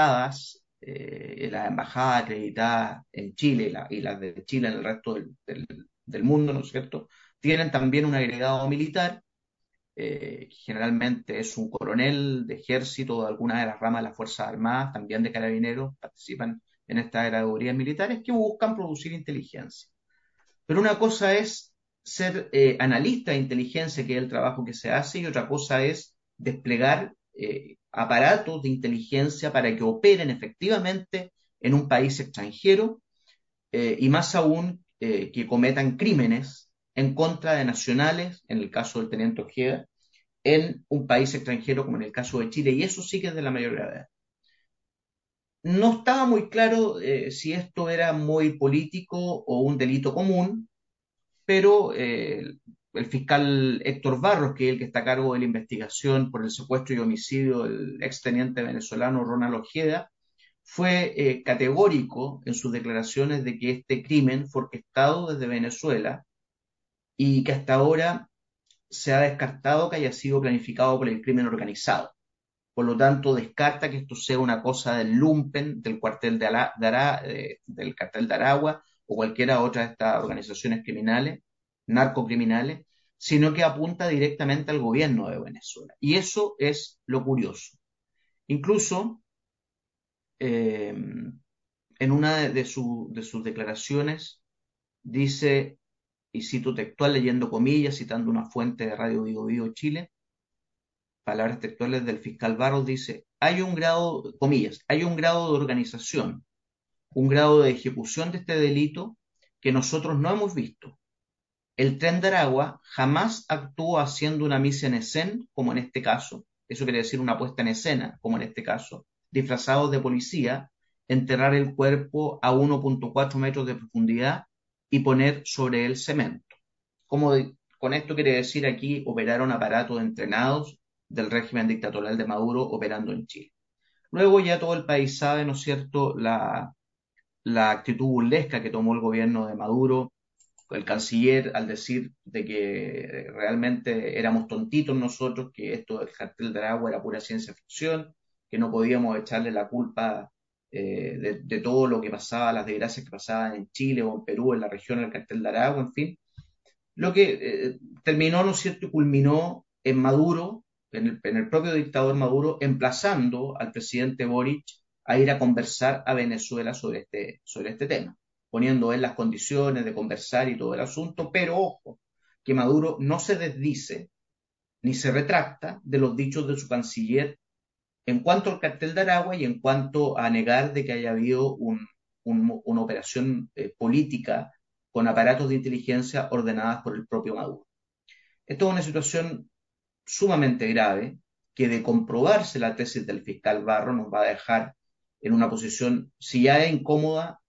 las embajadas acreditadas en Chile y las de Chile en el resto del mundo, ¿no es cierto?, tienen también un agregado militar, que generalmente es un coronel de ejército o de alguna de las ramas de las Fuerzas Armadas, también de carabineros, participan en estas graduarías militares que buscan producir inteligencia. Pero una cosa es ser analista de inteligencia, que es el trabajo que se hace, y otra cosa es desplegar aparatos de inteligencia para que operen efectivamente en un país extranjero, y más aún que cometan crímenes en contra de nacionales, en el caso del teniente Ojeda, en un país extranjero como en el caso de Chile, y eso sí que es de la mayor gravedad. No estaba muy claro si esto era muy político o un delito común, pero el fiscal Héctor Barros, que es el que está a cargo de la investigación por el secuestro y homicidio del exteniente venezolano Ronald Ojeda, fue categórico en sus declaraciones de que este crimen fue orquestado desde Venezuela y que hasta ahora se ha descartado que haya sido planificado por el crimen organizado. Por lo tanto, descarta que esto sea una cosa del lumpen, del cuartel del cartel de Aragua o cualquiera otra de estas organizaciones criminales, narcocriminales, sino que apunta directamente al gobierno de Venezuela. Y eso es lo curioso. Incluso, eh, en una de sus declaraciones, dice, y cito textual leyendo comillas, citando una fuente de Radio Vivo Vivo Chile, palabras textuales del fiscal Barros, dice, hay un grado, comillas, hay un grado de organización, un grado de ejecución de este delito que nosotros no hemos visto. El Tren de Aragua jamás actuó haciendo una mise en escena, como en este caso, eso quiere decir una puesta en escena, como en este caso, disfrazados de policía, enterrar el cuerpo a 1,4 metros de profundidad y poner sobre él cemento. Como con esto quiere decir aquí operaron aparatos entrenados del régimen dictatorial de Maduro operando en Chile. Luego ya todo el país sabe, ¿no es cierto?, la actitud burlesca que tomó el gobierno de Maduro, el canciller, al decir de que realmente éramos tontitos nosotros, que esto del cartel de Aragua era pura ciencia ficción, que no podíamos echarle la culpa de todo lo que pasaba, las desgracias que pasaban en Chile o en Perú, en la región del cartel de Aragua, en fin. Lo que terminó, ¿no es cierto?, y culminó en Maduro, en el propio dictador Maduro, emplazando al presidente Boric a ir a conversar a Venezuela sobre este tema, poniendo en las condiciones de conversar y todo el asunto, pero ojo, que Maduro no se desdice ni se retracta de los dichos de su canciller en cuanto al cartel de Aragua y en cuanto a negar de que haya habido una operación política con aparatos de inteligencia ordenadas por el propio Maduro. Esto es una situación sumamente grave que, de comprobarse la tesis del fiscal Barro, nos va a dejar en una posición, si ya es incómoda,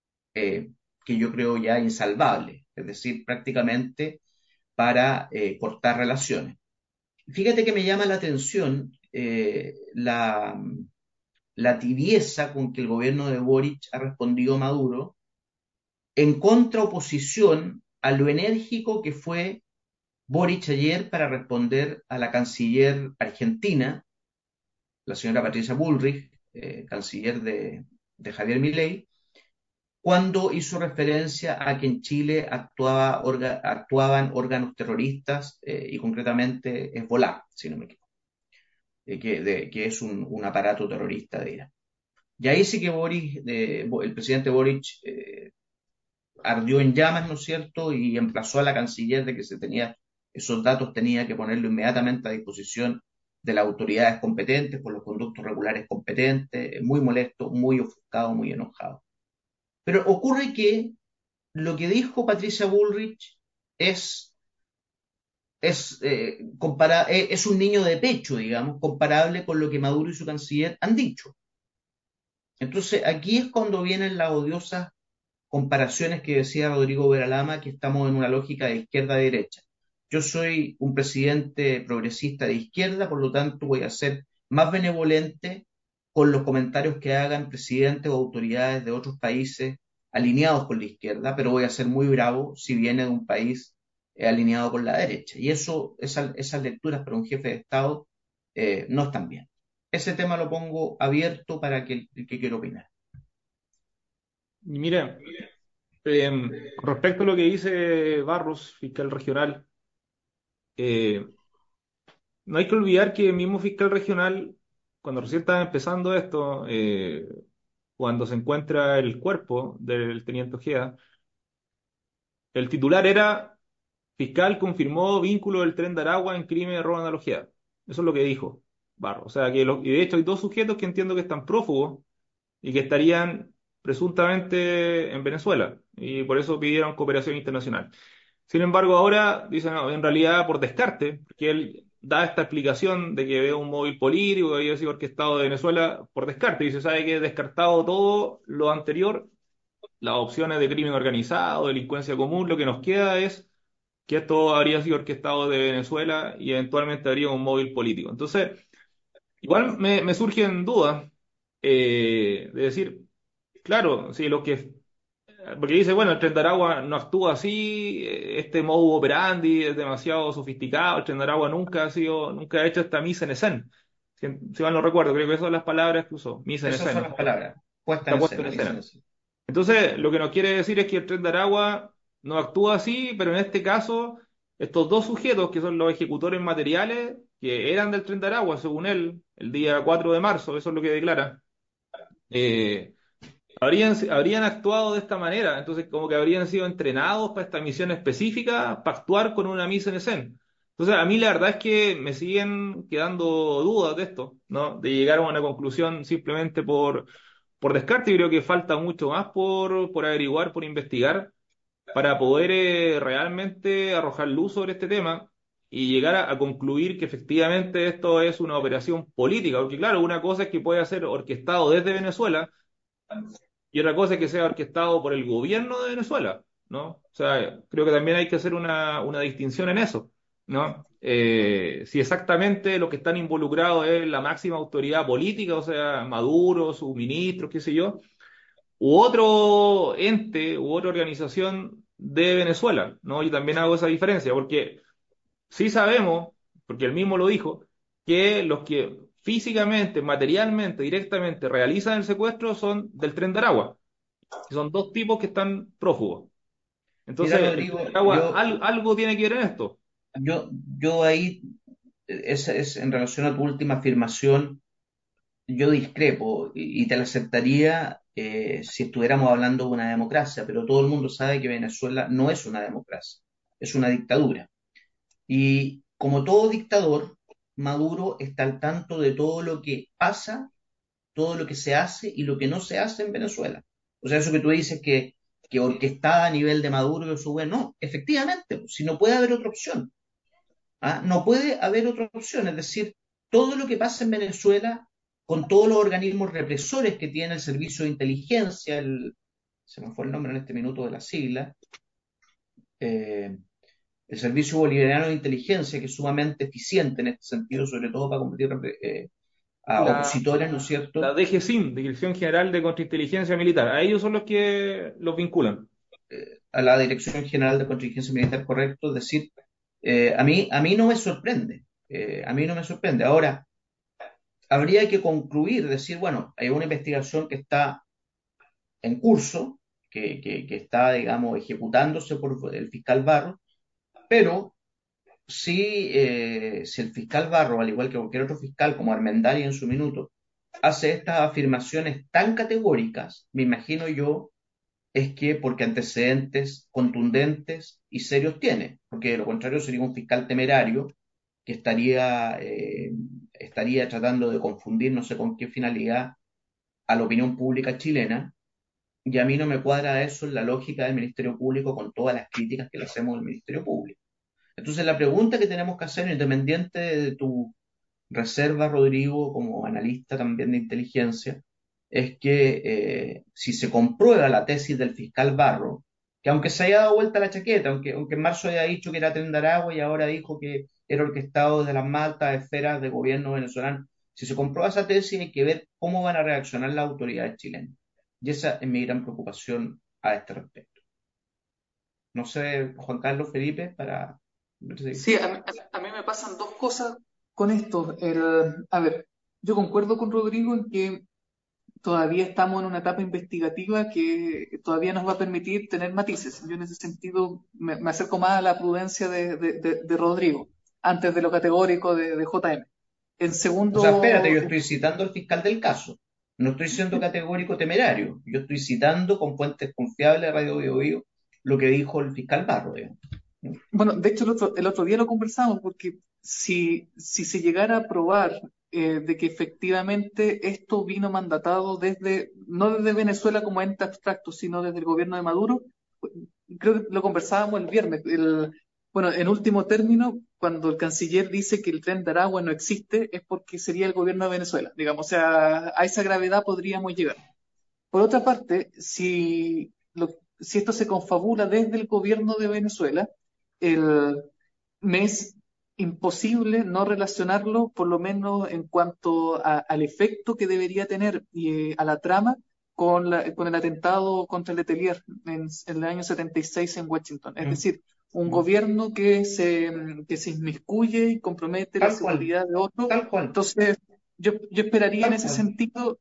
que yo creo ya insalvable, es decir, prácticamente para cortar relaciones. Fíjate que me llama la atención la tibieza con que el gobierno de Boric ha respondido a Maduro, en contraoposición a lo enérgico que fue Boric ayer para responder a la canciller argentina, la señora Patricia Bullrich, canciller de Javier cuando hizo referencia a que en Chile actuaban órganos terroristas y concretamente Hezbollah, si no me equivoco, que es un aparato terrorista de Irán. Y ahí sí que el presidente Boric ardió en llamas, ¿no es cierto?, y emplazó a la canciller de que esos datos tenía que ponerlo inmediatamente a disposición de las autoridades competentes, por los conductos regulares competentes, muy molesto, muy ofuscado, muy enojado. Pero ocurre que lo que dijo Patricia Bullrich es un niño de pecho, digamos, comparable con lo que Maduro y su canciller han dicho. Entonces, aquí es cuando vienen las odiosas comparaciones que decía Rodrigo Veralama, que estamos en una lógica de izquierda a derecha. Yo soy un presidente progresista de izquierda, por lo tanto voy a ser más benevolente con los comentarios que hagan presidentes o autoridades de otros países alineados con la izquierda, pero voy a ser muy bravo si viene de un país alineado con la derecha. Y esas lecturas para un jefe de Estado no están bien. Ese tema lo pongo abierto para el que quiera opinar. Y mira, con respecto a lo que dice Barros, fiscal regional, eh, no hay que olvidar que el mismo fiscal regional, cuando recién estaba empezando esto, cuando se encuentra el cuerpo del teniente Ojeda, el titular era fiscal confirmó vínculo del Tren de Aragua en crimen de robo de analogía. Eso es lo que dijo Barro. O sea, y de hecho hay dos sujetos que entiendo que están prófugos y que estarían presuntamente en Venezuela, y por eso pidieron cooperación internacional. Sin embargo, ahora dicen, no, en realidad por descarte, porque él da esta explicación de que ve un móvil político que había sido orquestado de Venezuela por descarte, y se sabe que descartado todo lo anterior, las opciones de crimen organizado, delincuencia común, lo que nos queda es que esto habría sido orquestado de Venezuela y eventualmente habría un móvil político. Entonces, igual me surgen dudas de decir, claro, si lo que porque dice, bueno, el Tren de Aragua no actúa así, este modus operandi es demasiado sofisticado, el Tren de Aragua nunca ha hecho esta mise en scène. Si mal no recuerdo, creo que esas son las palabras que usó, mise en Esas son scène, las palabras, puesta está en puesto en escena, dicen escena. así. Entonces, lo que nos quiere decir es que el Tren de Aragua no actúa así, pero en este caso, estos dos sujetos, que son los ejecutores materiales, que eran del Tren de Aragua, según él, el día 4 de marzo, eso es lo que declara, eh, habrían actuado de esta manera, entonces como que habrían sido entrenados para esta misión específica, para actuar con una mise en escena. Entonces a mí la verdad es que me siguen quedando dudas de esto, ¿no? De llegar a una conclusión simplemente por descarte. Yo creo que falta mucho más por averiguar, por investigar, para poder realmente arrojar luz sobre este tema y llegar a concluir que efectivamente esto es una operación política, porque claro, una cosa es que puede ser orquestado desde Venezuela, y otra cosa es que sea orquestado por el gobierno de Venezuela, ¿no? O sea, creo que también hay que hacer una distinción en eso, ¿no? Si exactamente los que están involucrados es la máxima autoridad política, o sea, Maduro, sus ministros, qué sé yo, u otro ente, u otra organización de Venezuela, ¿no? Yo también hago esa diferencia, porque sí sabemos, porque él mismo lo dijo, que los que físicamente, materialmente, directamente realizan el secuestro son del Tren de Aragua, que son dos tipos que están prófugos. Mira, Entonces, el Tren de Rodrigo, Aragua algo tiene que ver en esto. yo ahí, es en relación a tu última afirmación, yo discrepo y te la aceptaría si estuviéramos hablando de una democracia, pero todo el mundo sabe que Venezuela no es una democracia, es una dictadura. Y como todo dictador, Maduro está al tanto de todo lo que pasa, todo lo que se hace y lo que no se hace en Venezuela. O sea, eso que tú dices que orquestada a nivel de Maduro y de su gobierno, no, efectivamente, si no puede haber otra opción. ¿Ah? No puede haber otra opción, es decir, todo lo que pasa en Venezuela, con todos los organismos represores que tiene el servicio de inteligencia, se me fue el nombre en este minuto de la sigla, eh, el Servicio Bolivariano de Inteligencia, que es sumamente eficiente en este sentido, sobre todo para combatir a La, opositores, ¿no es la cierto? DGSIM, Dirección General de Contrainteligencia Militar, a ellos son los que los vinculan. A la Dirección General de Contingencia Militar, correcto, es decir, a mí no me sorprende, a mí no me sorprende. Ahora, habría que concluir, decir, bueno, hay una investigación que está en curso, que está, digamos, ejecutándose por el fiscal Barro, pero si el fiscal Barro, al igual que cualquier otro fiscal, como Armendáriz en su minuto, hace estas afirmaciones tan categóricas, me imagino yo, es que porque antecedentes contundentes y serios tiene, porque de lo contrario sería un fiscal temerario que estaría tratando de confundir, no sé con qué finalidad, a la opinión pública chilena, y a mí no me cuadra eso en la lógica del Ministerio Público con todas las críticas que le hacemos al Ministerio Público. Entonces la pregunta que tenemos que hacer, independiente de tu reserva, Rodrigo, como analista también de inteligencia, es que si se comprueba la tesis del fiscal Barro, que aunque se haya dado vuelta la chaqueta, aunque en marzo haya dicho que era Tren de Aragua y ahora dijo que era orquestado desde las más altas esferas de gobierno venezolano, si se comprueba esa tesis hay que ver cómo van a reaccionar las autoridades chilenas. Y esa es mi gran preocupación a este respecto. No sé, Juan Carlos Felipe, para... Sí, a mí me pasan dos cosas con esto. A ver, yo concuerdo con Rodrigo en que todavía estamos en una etapa investigativa que todavía nos va a permitir tener matices. Yo en ese sentido me acerco más a la prudencia de Rodrigo, antes de lo categórico de JM. En O sea, espérate, segundo, yo estoy citando al fiscal del caso. No estoy siendo categórico temerario. Yo estoy citando con fuentes confiables de Radio Bio Bio lo que dijo el fiscal Barro, digamos. Bueno, de hecho el otro día lo conversamos porque si se llegara a probar de que efectivamente esto vino mandatado no desde Venezuela como ente abstracto, sino desde el gobierno de Maduro, pues, creo que lo conversábamos el viernes. Bueno, en último término, cuando el canciller dice que el tren de Aragua no existe, es porque sería el gobierno de Venezuela, digamos, o sea, a esa gravedad podríamos llegar. Por otra parte, si esto se confabula desde el gobierno de Venezuela, el, me es imposible no relacionarlo, por lo menos en cuanto al efecto que debería tener y a la trama con el atentado contra Letelier en el año 76 en Washington. Es Mm, decir, un mm. gobierno que se inmiscuye y compromete la Tal cual, seguridad de otro. tal cual, Entonces, yo esperaría en tal ese cual. sentido,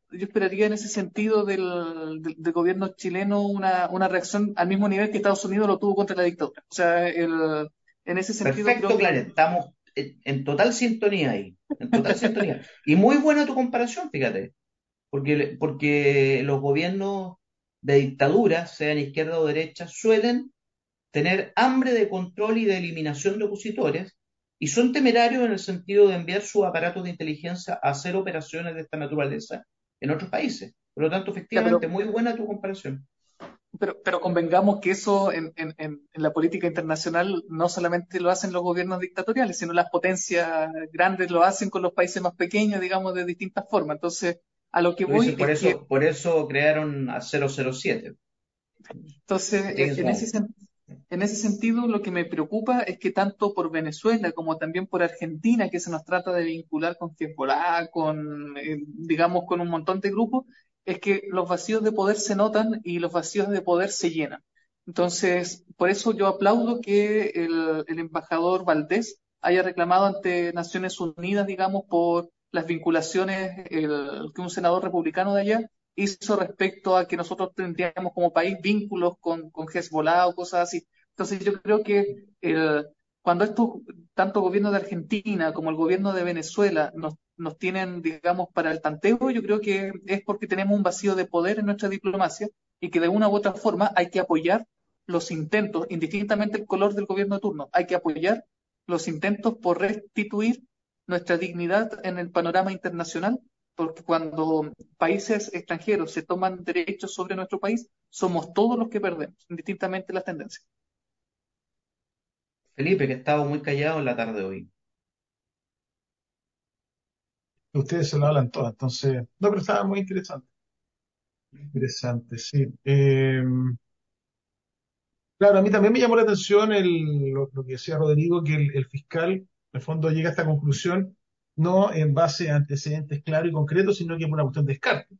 del gobierno chileno una reacción al mismo nivel que Estados Unidos lo tuvo contra la dictadura. O sea, en ese sentido creo Perfecto, que Claret, estamos en total sintonía ahí, en total sintonía. Y muy buena tu comparación, fíjate, porque los gobiernos de dictadura, sean izquierda o derecha, suelen tener hambre de control y de eliminación de opositores y son temerarios en el sentido de enviar sus aparatos de inteligencia a hacer operaciones de esta naturaleza en otros países. Por lo tanto, ya, efectivamente, muy buena tu comparación. pero convengamos que eso en la política internacional no solamente lo hacen los gobiernos dictatoriales, sino las potencias grandes lo hacen con los países más pequeños, digamos, de distintas formas. Entonces, a lo que Tú dices, voy es que, por eso crearon a 007. entonces, James Bond. en ese sentido, lo que me preocupa es que tanto por Venezuela como también por Argentina, que se nos trata de vincular con Hezbollah, digamos, con un montón de grupos, es que los vacíos de poder se notan y los vacíos de poder se llenan. Entonces, por eso yo aplaudo que el embajador Valdés haya reclamado ante Naciones Unidas, digamos, por las vinculaciones que un senador republicano de allá hizo respecto a que nosotros tendríamos como país vínculos con Hezbollah o cosas así. Entonces yo creo que cuando tanto el gobierno de Argentina como el gobierno de Venezuela nos tienen, digamos, para el tanteo, yo creo que es porque tenemos un vacío de poder en nuestra diplomacia y que de una u otra forma hay que apoyar los intentos, indistintamente el color del gobierno de turno, hay que apoyar los intentos por restituir nuestra dignidad en el panorama internacional, porque cuando países extranjeros se toman derechos sobre nuestro país, somos todos los que perdemos, indistintamente las tendencias. Felipe, que estaba muy callado en la tarde de hoy. Ustedes se lo hablan todas, entonces, no, pero estaba muy interesante. Interesante, sí. Claro, a mí también me llamó la atención lo que decía Rodrigo, que el fiscal, en el fondo, llega a esta conclusión no en base a antecedentes claros y concretos, sino que por una cuestión de descarte.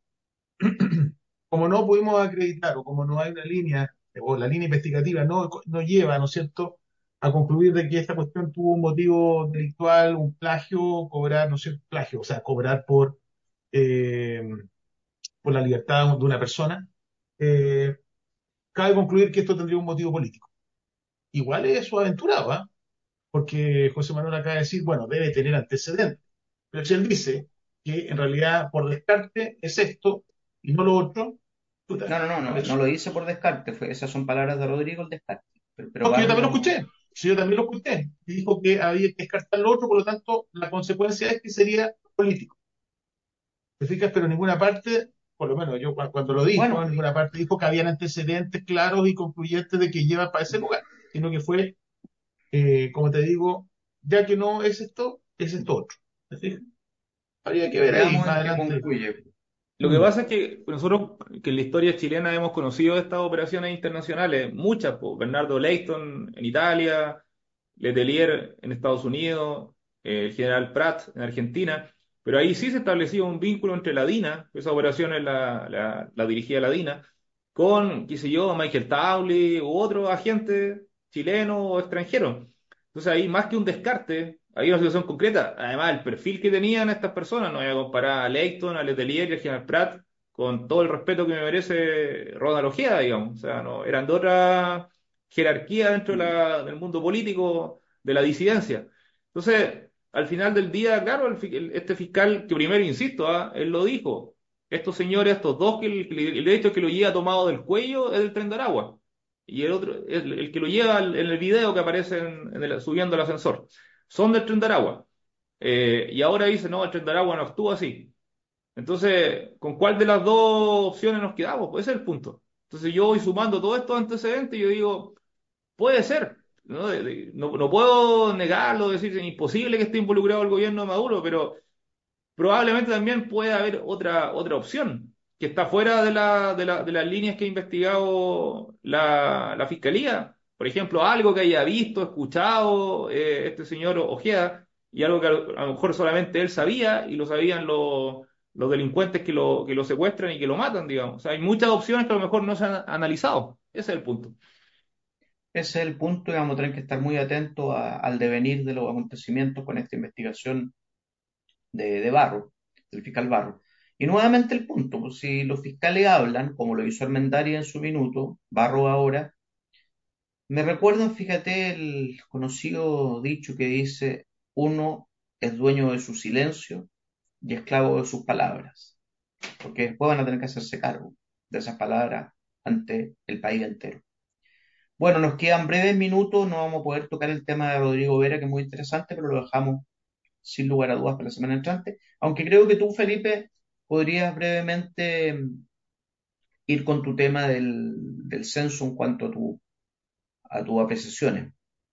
Como no pudimos acreditar o como no hay una línea, o la línea investigativa no lleva, ¿no es cierto?, a concluir de que esta cuestión tuvo un motivo delictual, un plagio, cobrar, ¿no es cierto?, plagio, o sea, cobrar eh, por la libertad de una persona, eh, cabe concluir que esto tendría un motivo político. Igual es su aventurado, ¿ah? Porque José Manuel acaba de decir, bueno, debe tener antecedentes. Pero si él dice que en realidad por descarte es esto y no lo otro, No, puta, no, no, a no, ver, no lo hice por descarte, esas son palabras de Rodrigo, el descarte. Pero porque yo también lo vamos, escuché. Sí, yo también lo escuché. Y dijo que había que descartar lo otro, por lo tanto, la consecuencia es que sería político. ¿Te fijas? Pero en ninguna parte, por lo menos yo cuando lo dijo, en bueno, ninguna parte dijo que habían antecedentes claros y concluyentes de que lleva para ese lugar, sino que fue, como te digo, ya que no es esto otro. ¿Te fijas? Habría que ver ahí veamos más en qué adelante. concluye. Lo que Mm. pasa es que nosotros, que en la historia chilena hemos conocido estas operaciones internacionales, muchas, po. Bernardo Leighton en Italia, Letelier en Estados Unidos, el general Pratt en Argentina, pero ahí sí se establecía un vínculo entre la DINA, esa operación la dirigía la DINA, con, qué sé yo, Michael Townley u otro agente chileno o extranjero. Entonces ahí, más que un descarte, hay una situación concreta. Además, el perfil que tenían estas personas, no voy a comparar a Leighton, a Letelier y al general Pratt, con todo el respeto que me merece Ronald Ojeda, digamos. O sea, no, eran de otra jerarquía dentro del mundo político, de la disidencia. Entonces, al final del día, claro, este fiscal, que primero insisto, él lo dijo, estos señores, estos dos, el hecho que lo lleva tomado del cuello es del Tren de Aragua. y el otro, el que lo lleva en el video que aparece subiendo el ascensor, son del Tren de Aragua. Y ahora dice, no, el Tren de Aragua no estuvo así. Entonces, ¿con cuál de las dos opciones nos quedamos? Pues ese es el punto. Entonces yo voy sumando todos estos antecedentes y yo digo, puede ser, ¿no? No puedo negarlo, decir que es imposible que esté involucrado el gobierno de Maduro, pero probablemente también puede haber otra opción que está fuera de las líneas que ha investigado la Fiscalía. Por ejemplo, algo que haya visto, escuchado este señor Ojeda y algo que a lo mejor solamente él sabía y lo sabían los delincuentes que lo secuestran y que lo matan, digamos. O sea, hay muchas opciones que a lo mejor no se han analizado. Ese es el punto. Ese es el punto y vamos a tener que estar muy atentos al devenir de los acontecimientos con esta investigación de Barro, del fiscal Barro. Y nuevamente el punto, pues, si los fiscales hablan, como lo hizo Armendáriz en su minuto, Barro ahora, me recuerdan, fíjate, el conocido dicho que dice, uno es dueño de su silencio y esclavo de sus palabras, porque después van a tener que hacerse cargo de esas palabras ante el país entero. Bueno, nos quedan breves minutos, no vamos a poder tocar el tema de Rodrigo Vera, que es muy interesante, pero lo dejamos sin lugar a dudas para la semana entrante, aunque creo que tú, Felipe, podrías brevemente ir con tu tema del censo en cuanto a tus apreciaciones.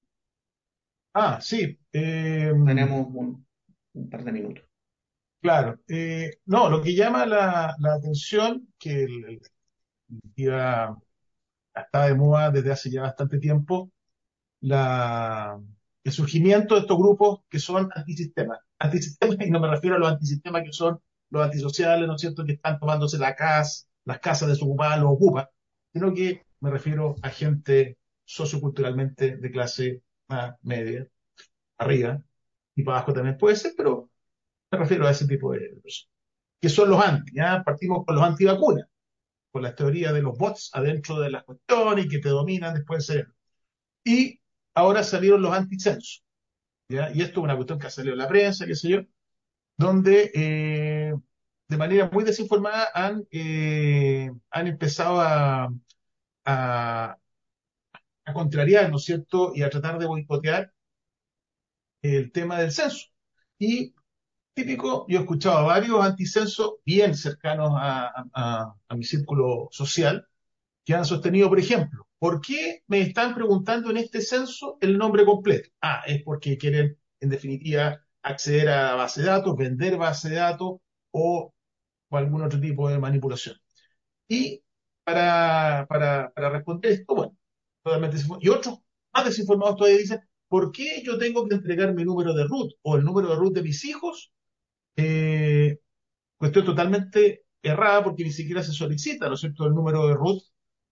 Sí. Tenemos un par de minutos. Claro. No, lo que llama la atención, que ya está de moda desde hace ya bastante tiempo, la, el surgimiento de estos grupos que son antisistemas. Antisistemas, y no me refiero a los antisistemas que son los antisociales, ¿no es cierto?, que están tomándose las casas desocupadas, los ocupan, sino que me refiero a gente socioculturalmente de clase media, arriba, y para abajo también puede ser, pero me refiero a ese tipo de personas, que son los anti, ¿ya? Partimos con los antivacunas, con las teorías de los bots adentro de las cuestiones y que te dominan después del cerebro. Y ahora salieron los anticensos, ¿ya? Y esto es una cuestión que ha salido en la prensa, qué sé yo, donde de manera muy desinformada han empezado a, a contrariar, ¿no es cierto?, y a tratar de boicotear el tema del censo. Y típico, yo he escuchado a varios anticensos bien cercanos a mi círculo social, que han sostenido, por ejemplo, ¿por qué me están preguntando en este censo el nombre completo? Es porque quieren, en definitiva, acceder a base de datos, vender base de datos o algún otro tipo de manipulación. Y para responder esto, bueno, totalmente y otros más desinformados todavía dicen, ¿por qué yo tengo que entregar mi número de root o el número de root de mis hijos? Eh, Cuestión totalmente errada porque ni siquiera se solicita, ¿no es cierto?, el número de root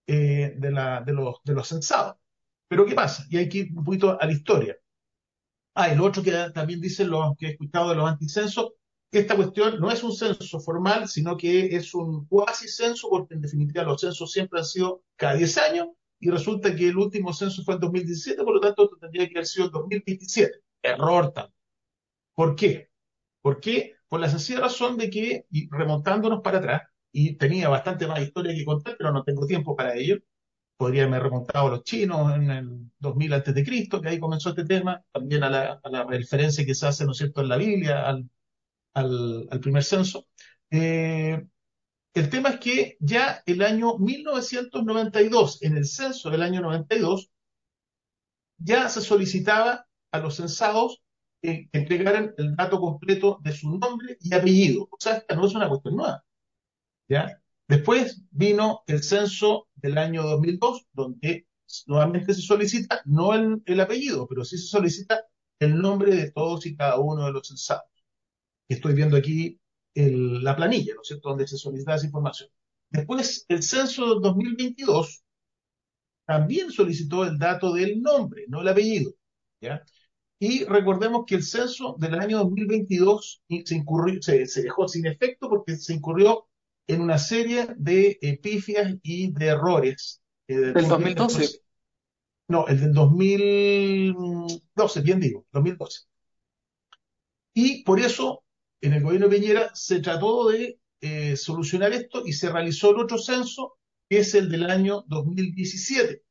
de los censados. Pero ¿qué pasa? Y hay que ir un poquito a la historia. Y lo otro que también dicen los que he escuchado de los anticensos, que esta cuestión no es un censo formal, sino que es un cuasi censo, porque en definitiva los censos siempre han sido cada 10 años, y resulta que el último censo fue en 2017, por lo tanto esto tendría que haber sido en 2027. Error también. ¿Por qué? ¿Por qué? Por la sencilla razón de que, y remontándonos para atrás, y tenía bastante más historia que contar, pero no tengo tiempo para ello, podría haberme remontado a los chinos en el 2000 antes de Cristo, que ahí comenzó este tema, también a la referencia que se hace, ¿no es cierto?, en la Biblia, al primer censo. Eh, el tema es que ya el año 1992, en el censo del año 92, ya se solicitaba a los censados que entregaran el dato completo de su nombre y apellido. O sea, esta no es una cuestión nueva, ¿ya? Después vino el censo del año 2002, donde nuevamente se solicita no el apellido, pero sí se solicita el nombre de todos y cada uno de los censados. Estoy viendo aquí la planilla, ¿no es cierto?, donde se solicita esa información. Después, el censo del 2022 también solicitó el dato del nombre, no el apellido, ¿ya? Y recordemos que el censo del año 2022 se dejó sin efecto porque se incurrió en una serie de pifias y de errores. Del 2012. No, el del 2012, bien digo, 2012. Y por eso, en el gobierno de Piñera se trató de solucionar esto y se realizó el otro censo, que es el del año 2017.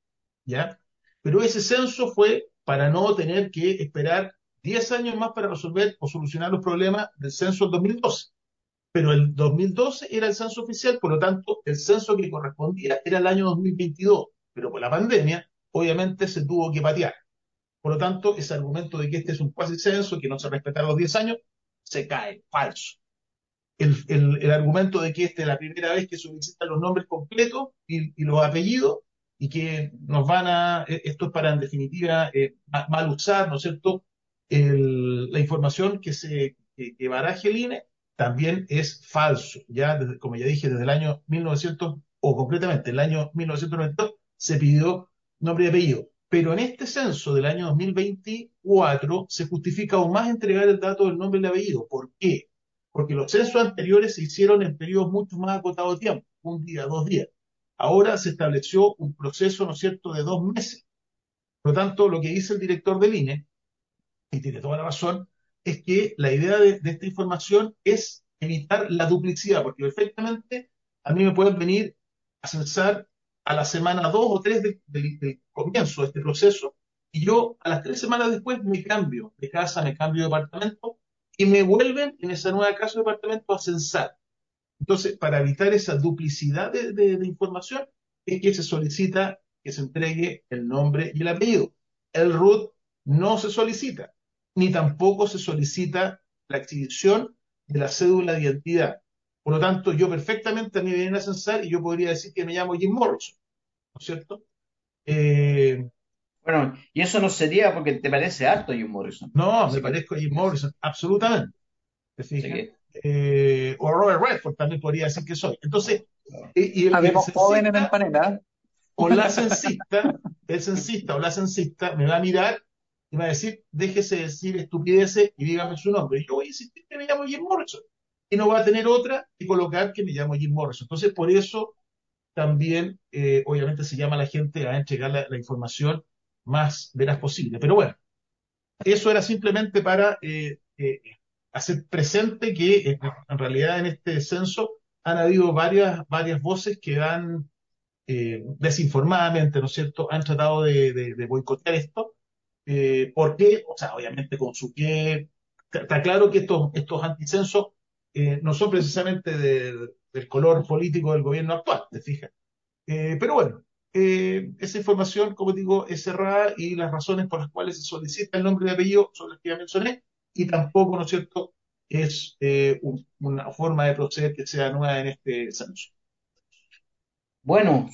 ¿ya? Pero ese censo fue para no tener que esperar 10 años más para resolver o solucionar los problemas del censo del 2012. Pero el 2012 era el censo oficial, por lo tanto, el censo que correspondía era el año 2022, pero por la pandemia, obviamente se tuvo que patear. Por lo tanto, ese argumento de que este es un cuasi censo, que no se respetaron los 10 años, se cae, falso. El argumento de que esta es la primera vez que solicitan los nombres completos y los apellidos, y que nos van a, esto es para en definitiva mal usar, ¿no es cierto?, la información que baraje el INE, también es falso. Ya, como ya dije, desde el año 1900, o concretamente el año 1992, se pidió nombre y apellido. Pero en este censo del año 2024 se justifica aún más entregar el dato del nombre y el apellido. ¿Por qué? Porque los censos anteriores se hicieron en periodos mucho más acotados de tiempo, un día, 2 días. Ahora se estableció un proceso, ¿no es cierto?, de 2 meses. Por lo tanto, lo que dice el director del INE, y tiene toda la razón, es que la idea de esta información es evitar la duplicidad, porque perfectamente a mí me pueden venir a censar a la semana 2 o 3 del comienzo de este proceso, y yo a las 3 semanas después me cambio de casa, me cambio de departamento, y me vuelven en esa nueva casa de departamento a censar. Entonces, para evitar esa duplicidad de información, es que se solicita que se entregue el nombre y el apellido. El RUT no se solicita, ni tampoco se solicita la exhibición de la cédula de identidad. Por lo tanto, yo perfectamente a mí me vienen a censar y yo podría decir que me llamo Jim Morrison, ¿no es cierto? Eh, Bueno, y eso no sería porque te parece harto Jim Morrison. no, me Así que, parezco a Jim Morrison, absolutamente. ¿Te así fijas? que, O Robert Redford también podría decir que soy. Entonces, el Habemos joven en censista Empanera. o la censista, el censista o la censista me va a mirar y me va a decir, déjese decir estupideces y dígame su nombre. Y yo voy a insistir que me llamo Jim Morrison. Y no va a tener otra que colocar que me llamo Jim Morrison. Entonces, por eso también, obviamente, se llama a la gente a entregar la información más veraz posible. Pero bueno, eso era simplemente para hacer presente que en realidad en este censo han habido varias voces que han desinformadamente, ¿no es cierto?, han tratado de boicotear esto. ¿Por qué? O sea, obviamente con su pie. Está claro que estos anticensos no son precisamente del color político del gobierno actual, ¿te fijas? Pero bueno, esa información, como digo, es cerrada y las razones por las cuales se solicita el nombre y apellido son las que ya mencioné, y tampoco, ¿no es cierto?, es una forma de proceder que sea nueva en este censo. bueno,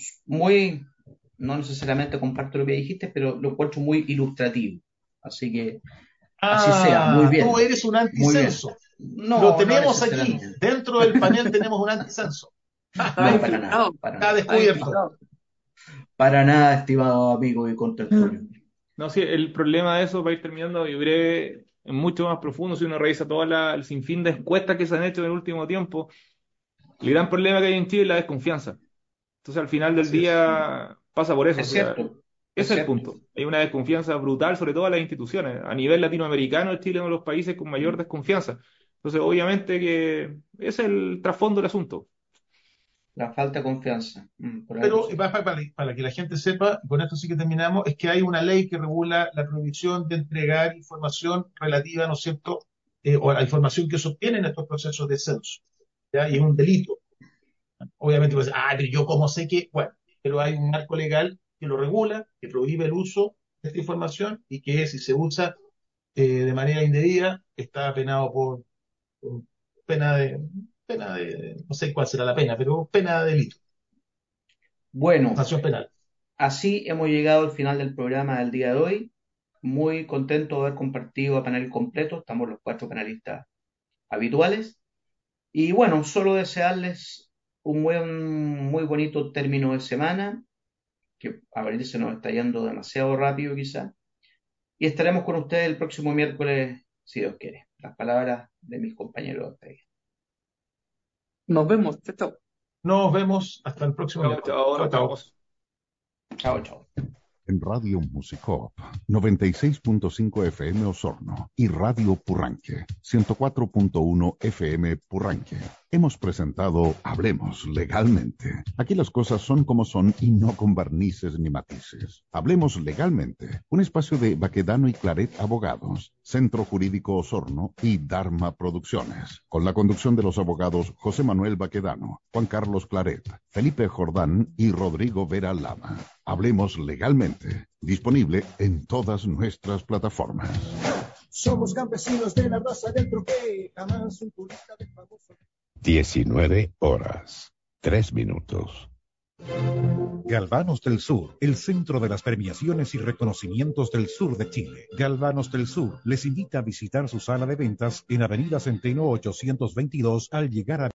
no necesariamente comparto lo que dijiste, pero lo encuentro muy ilustrativo. Así que, así sea, muy Ah, tú bien, eres un muy bien. anticenso. Lo No, no tenemos aquí. necesariamente. Dentro del panel tenemos un anticenso. Está No, para nada, infiltrado. para Está nada. Está descubierto. infiltrado. Para nada, estimado amigo y contertulio. No, sí, el problema de eso, para ir terminando, y breve, es mucho más profundo si uno revisa el sinfín de encuestas que se han hecho en el último tiempo. El gran problema que hay en Chile es la desconfianza. Entonces, al final del Así es. día pasa por eso. O Es sea, cierto, es ese es el cierto. punto. Hay una desconfianza brutal, sobre todo a las instituciones. A nivel latinoamericano, Chile es uno de los países con mayor desconfianza. Entonces, obviamente que ese es el trasfondo del asunto. La falta de confianza. Por algo Pero será. para que la gente sepa, y con esto sí que terminamos, es que hay una ley que regula la prohibición de entregar información relativa, ¿no es cierto?, o la información que se obtiene en estos procesos de censo, ¿ya? Y es un delito. Obviamente, pues, pero yo cómo sé que, bueno, pero hay un marco legal que lo regula, que prohíbe el uso de esta información y que si se usa de manera indebida está penado por pena no sé cuál será la pena, pero pena de delito, Bueno, sanción penal. así hemos llegado al final del programa del día de hoy. Muy contento de haber compartido a panel completo. Estamos los 4 panelistas habituales. Y bueno, solo desearles un muy bonito término de semana, que a ver se nos está yendo demasiado rápido quizá. Y estaremos con ustedes el próximo miércoles, si Dios quiere. Las palabras de mis compañeros de ahí. Nos vemos. Chao, chao. Nos vemos hasta el próximo Chao, miércoles. chao, Chao, nos chao. vemos. Chao, chao. En Radio Musicop 96.5 FM Osorno y Radio Purranque 104.1 FM Purranque. Hemos presentado Hablemos Legalmente. Aquí las cosas son como son y no con barnices ni matices. Hablemos Legalmente, un espacio de Baquedano y Claret Abogados, Centro Jurídico Osorno y Dharma Producciones, con la conducción de los abogados José Manuel Baquedano, Juan Carlos Claret, Felipe Jordán y Rodrigo Vera Lama. Hablemos Legalmente, disponible en todas nuestras plataformas. Somos campesinos de la raza del troquel, jamás un turista del famoso. 19 horas, 3 minutos. Galvanos del Sur, el centro de las premiaciones y reconocimientos del sur de Chile. Galvanos del Sur les invita a visitar su sala de ventas en Avenida Centeno 822 al llegar a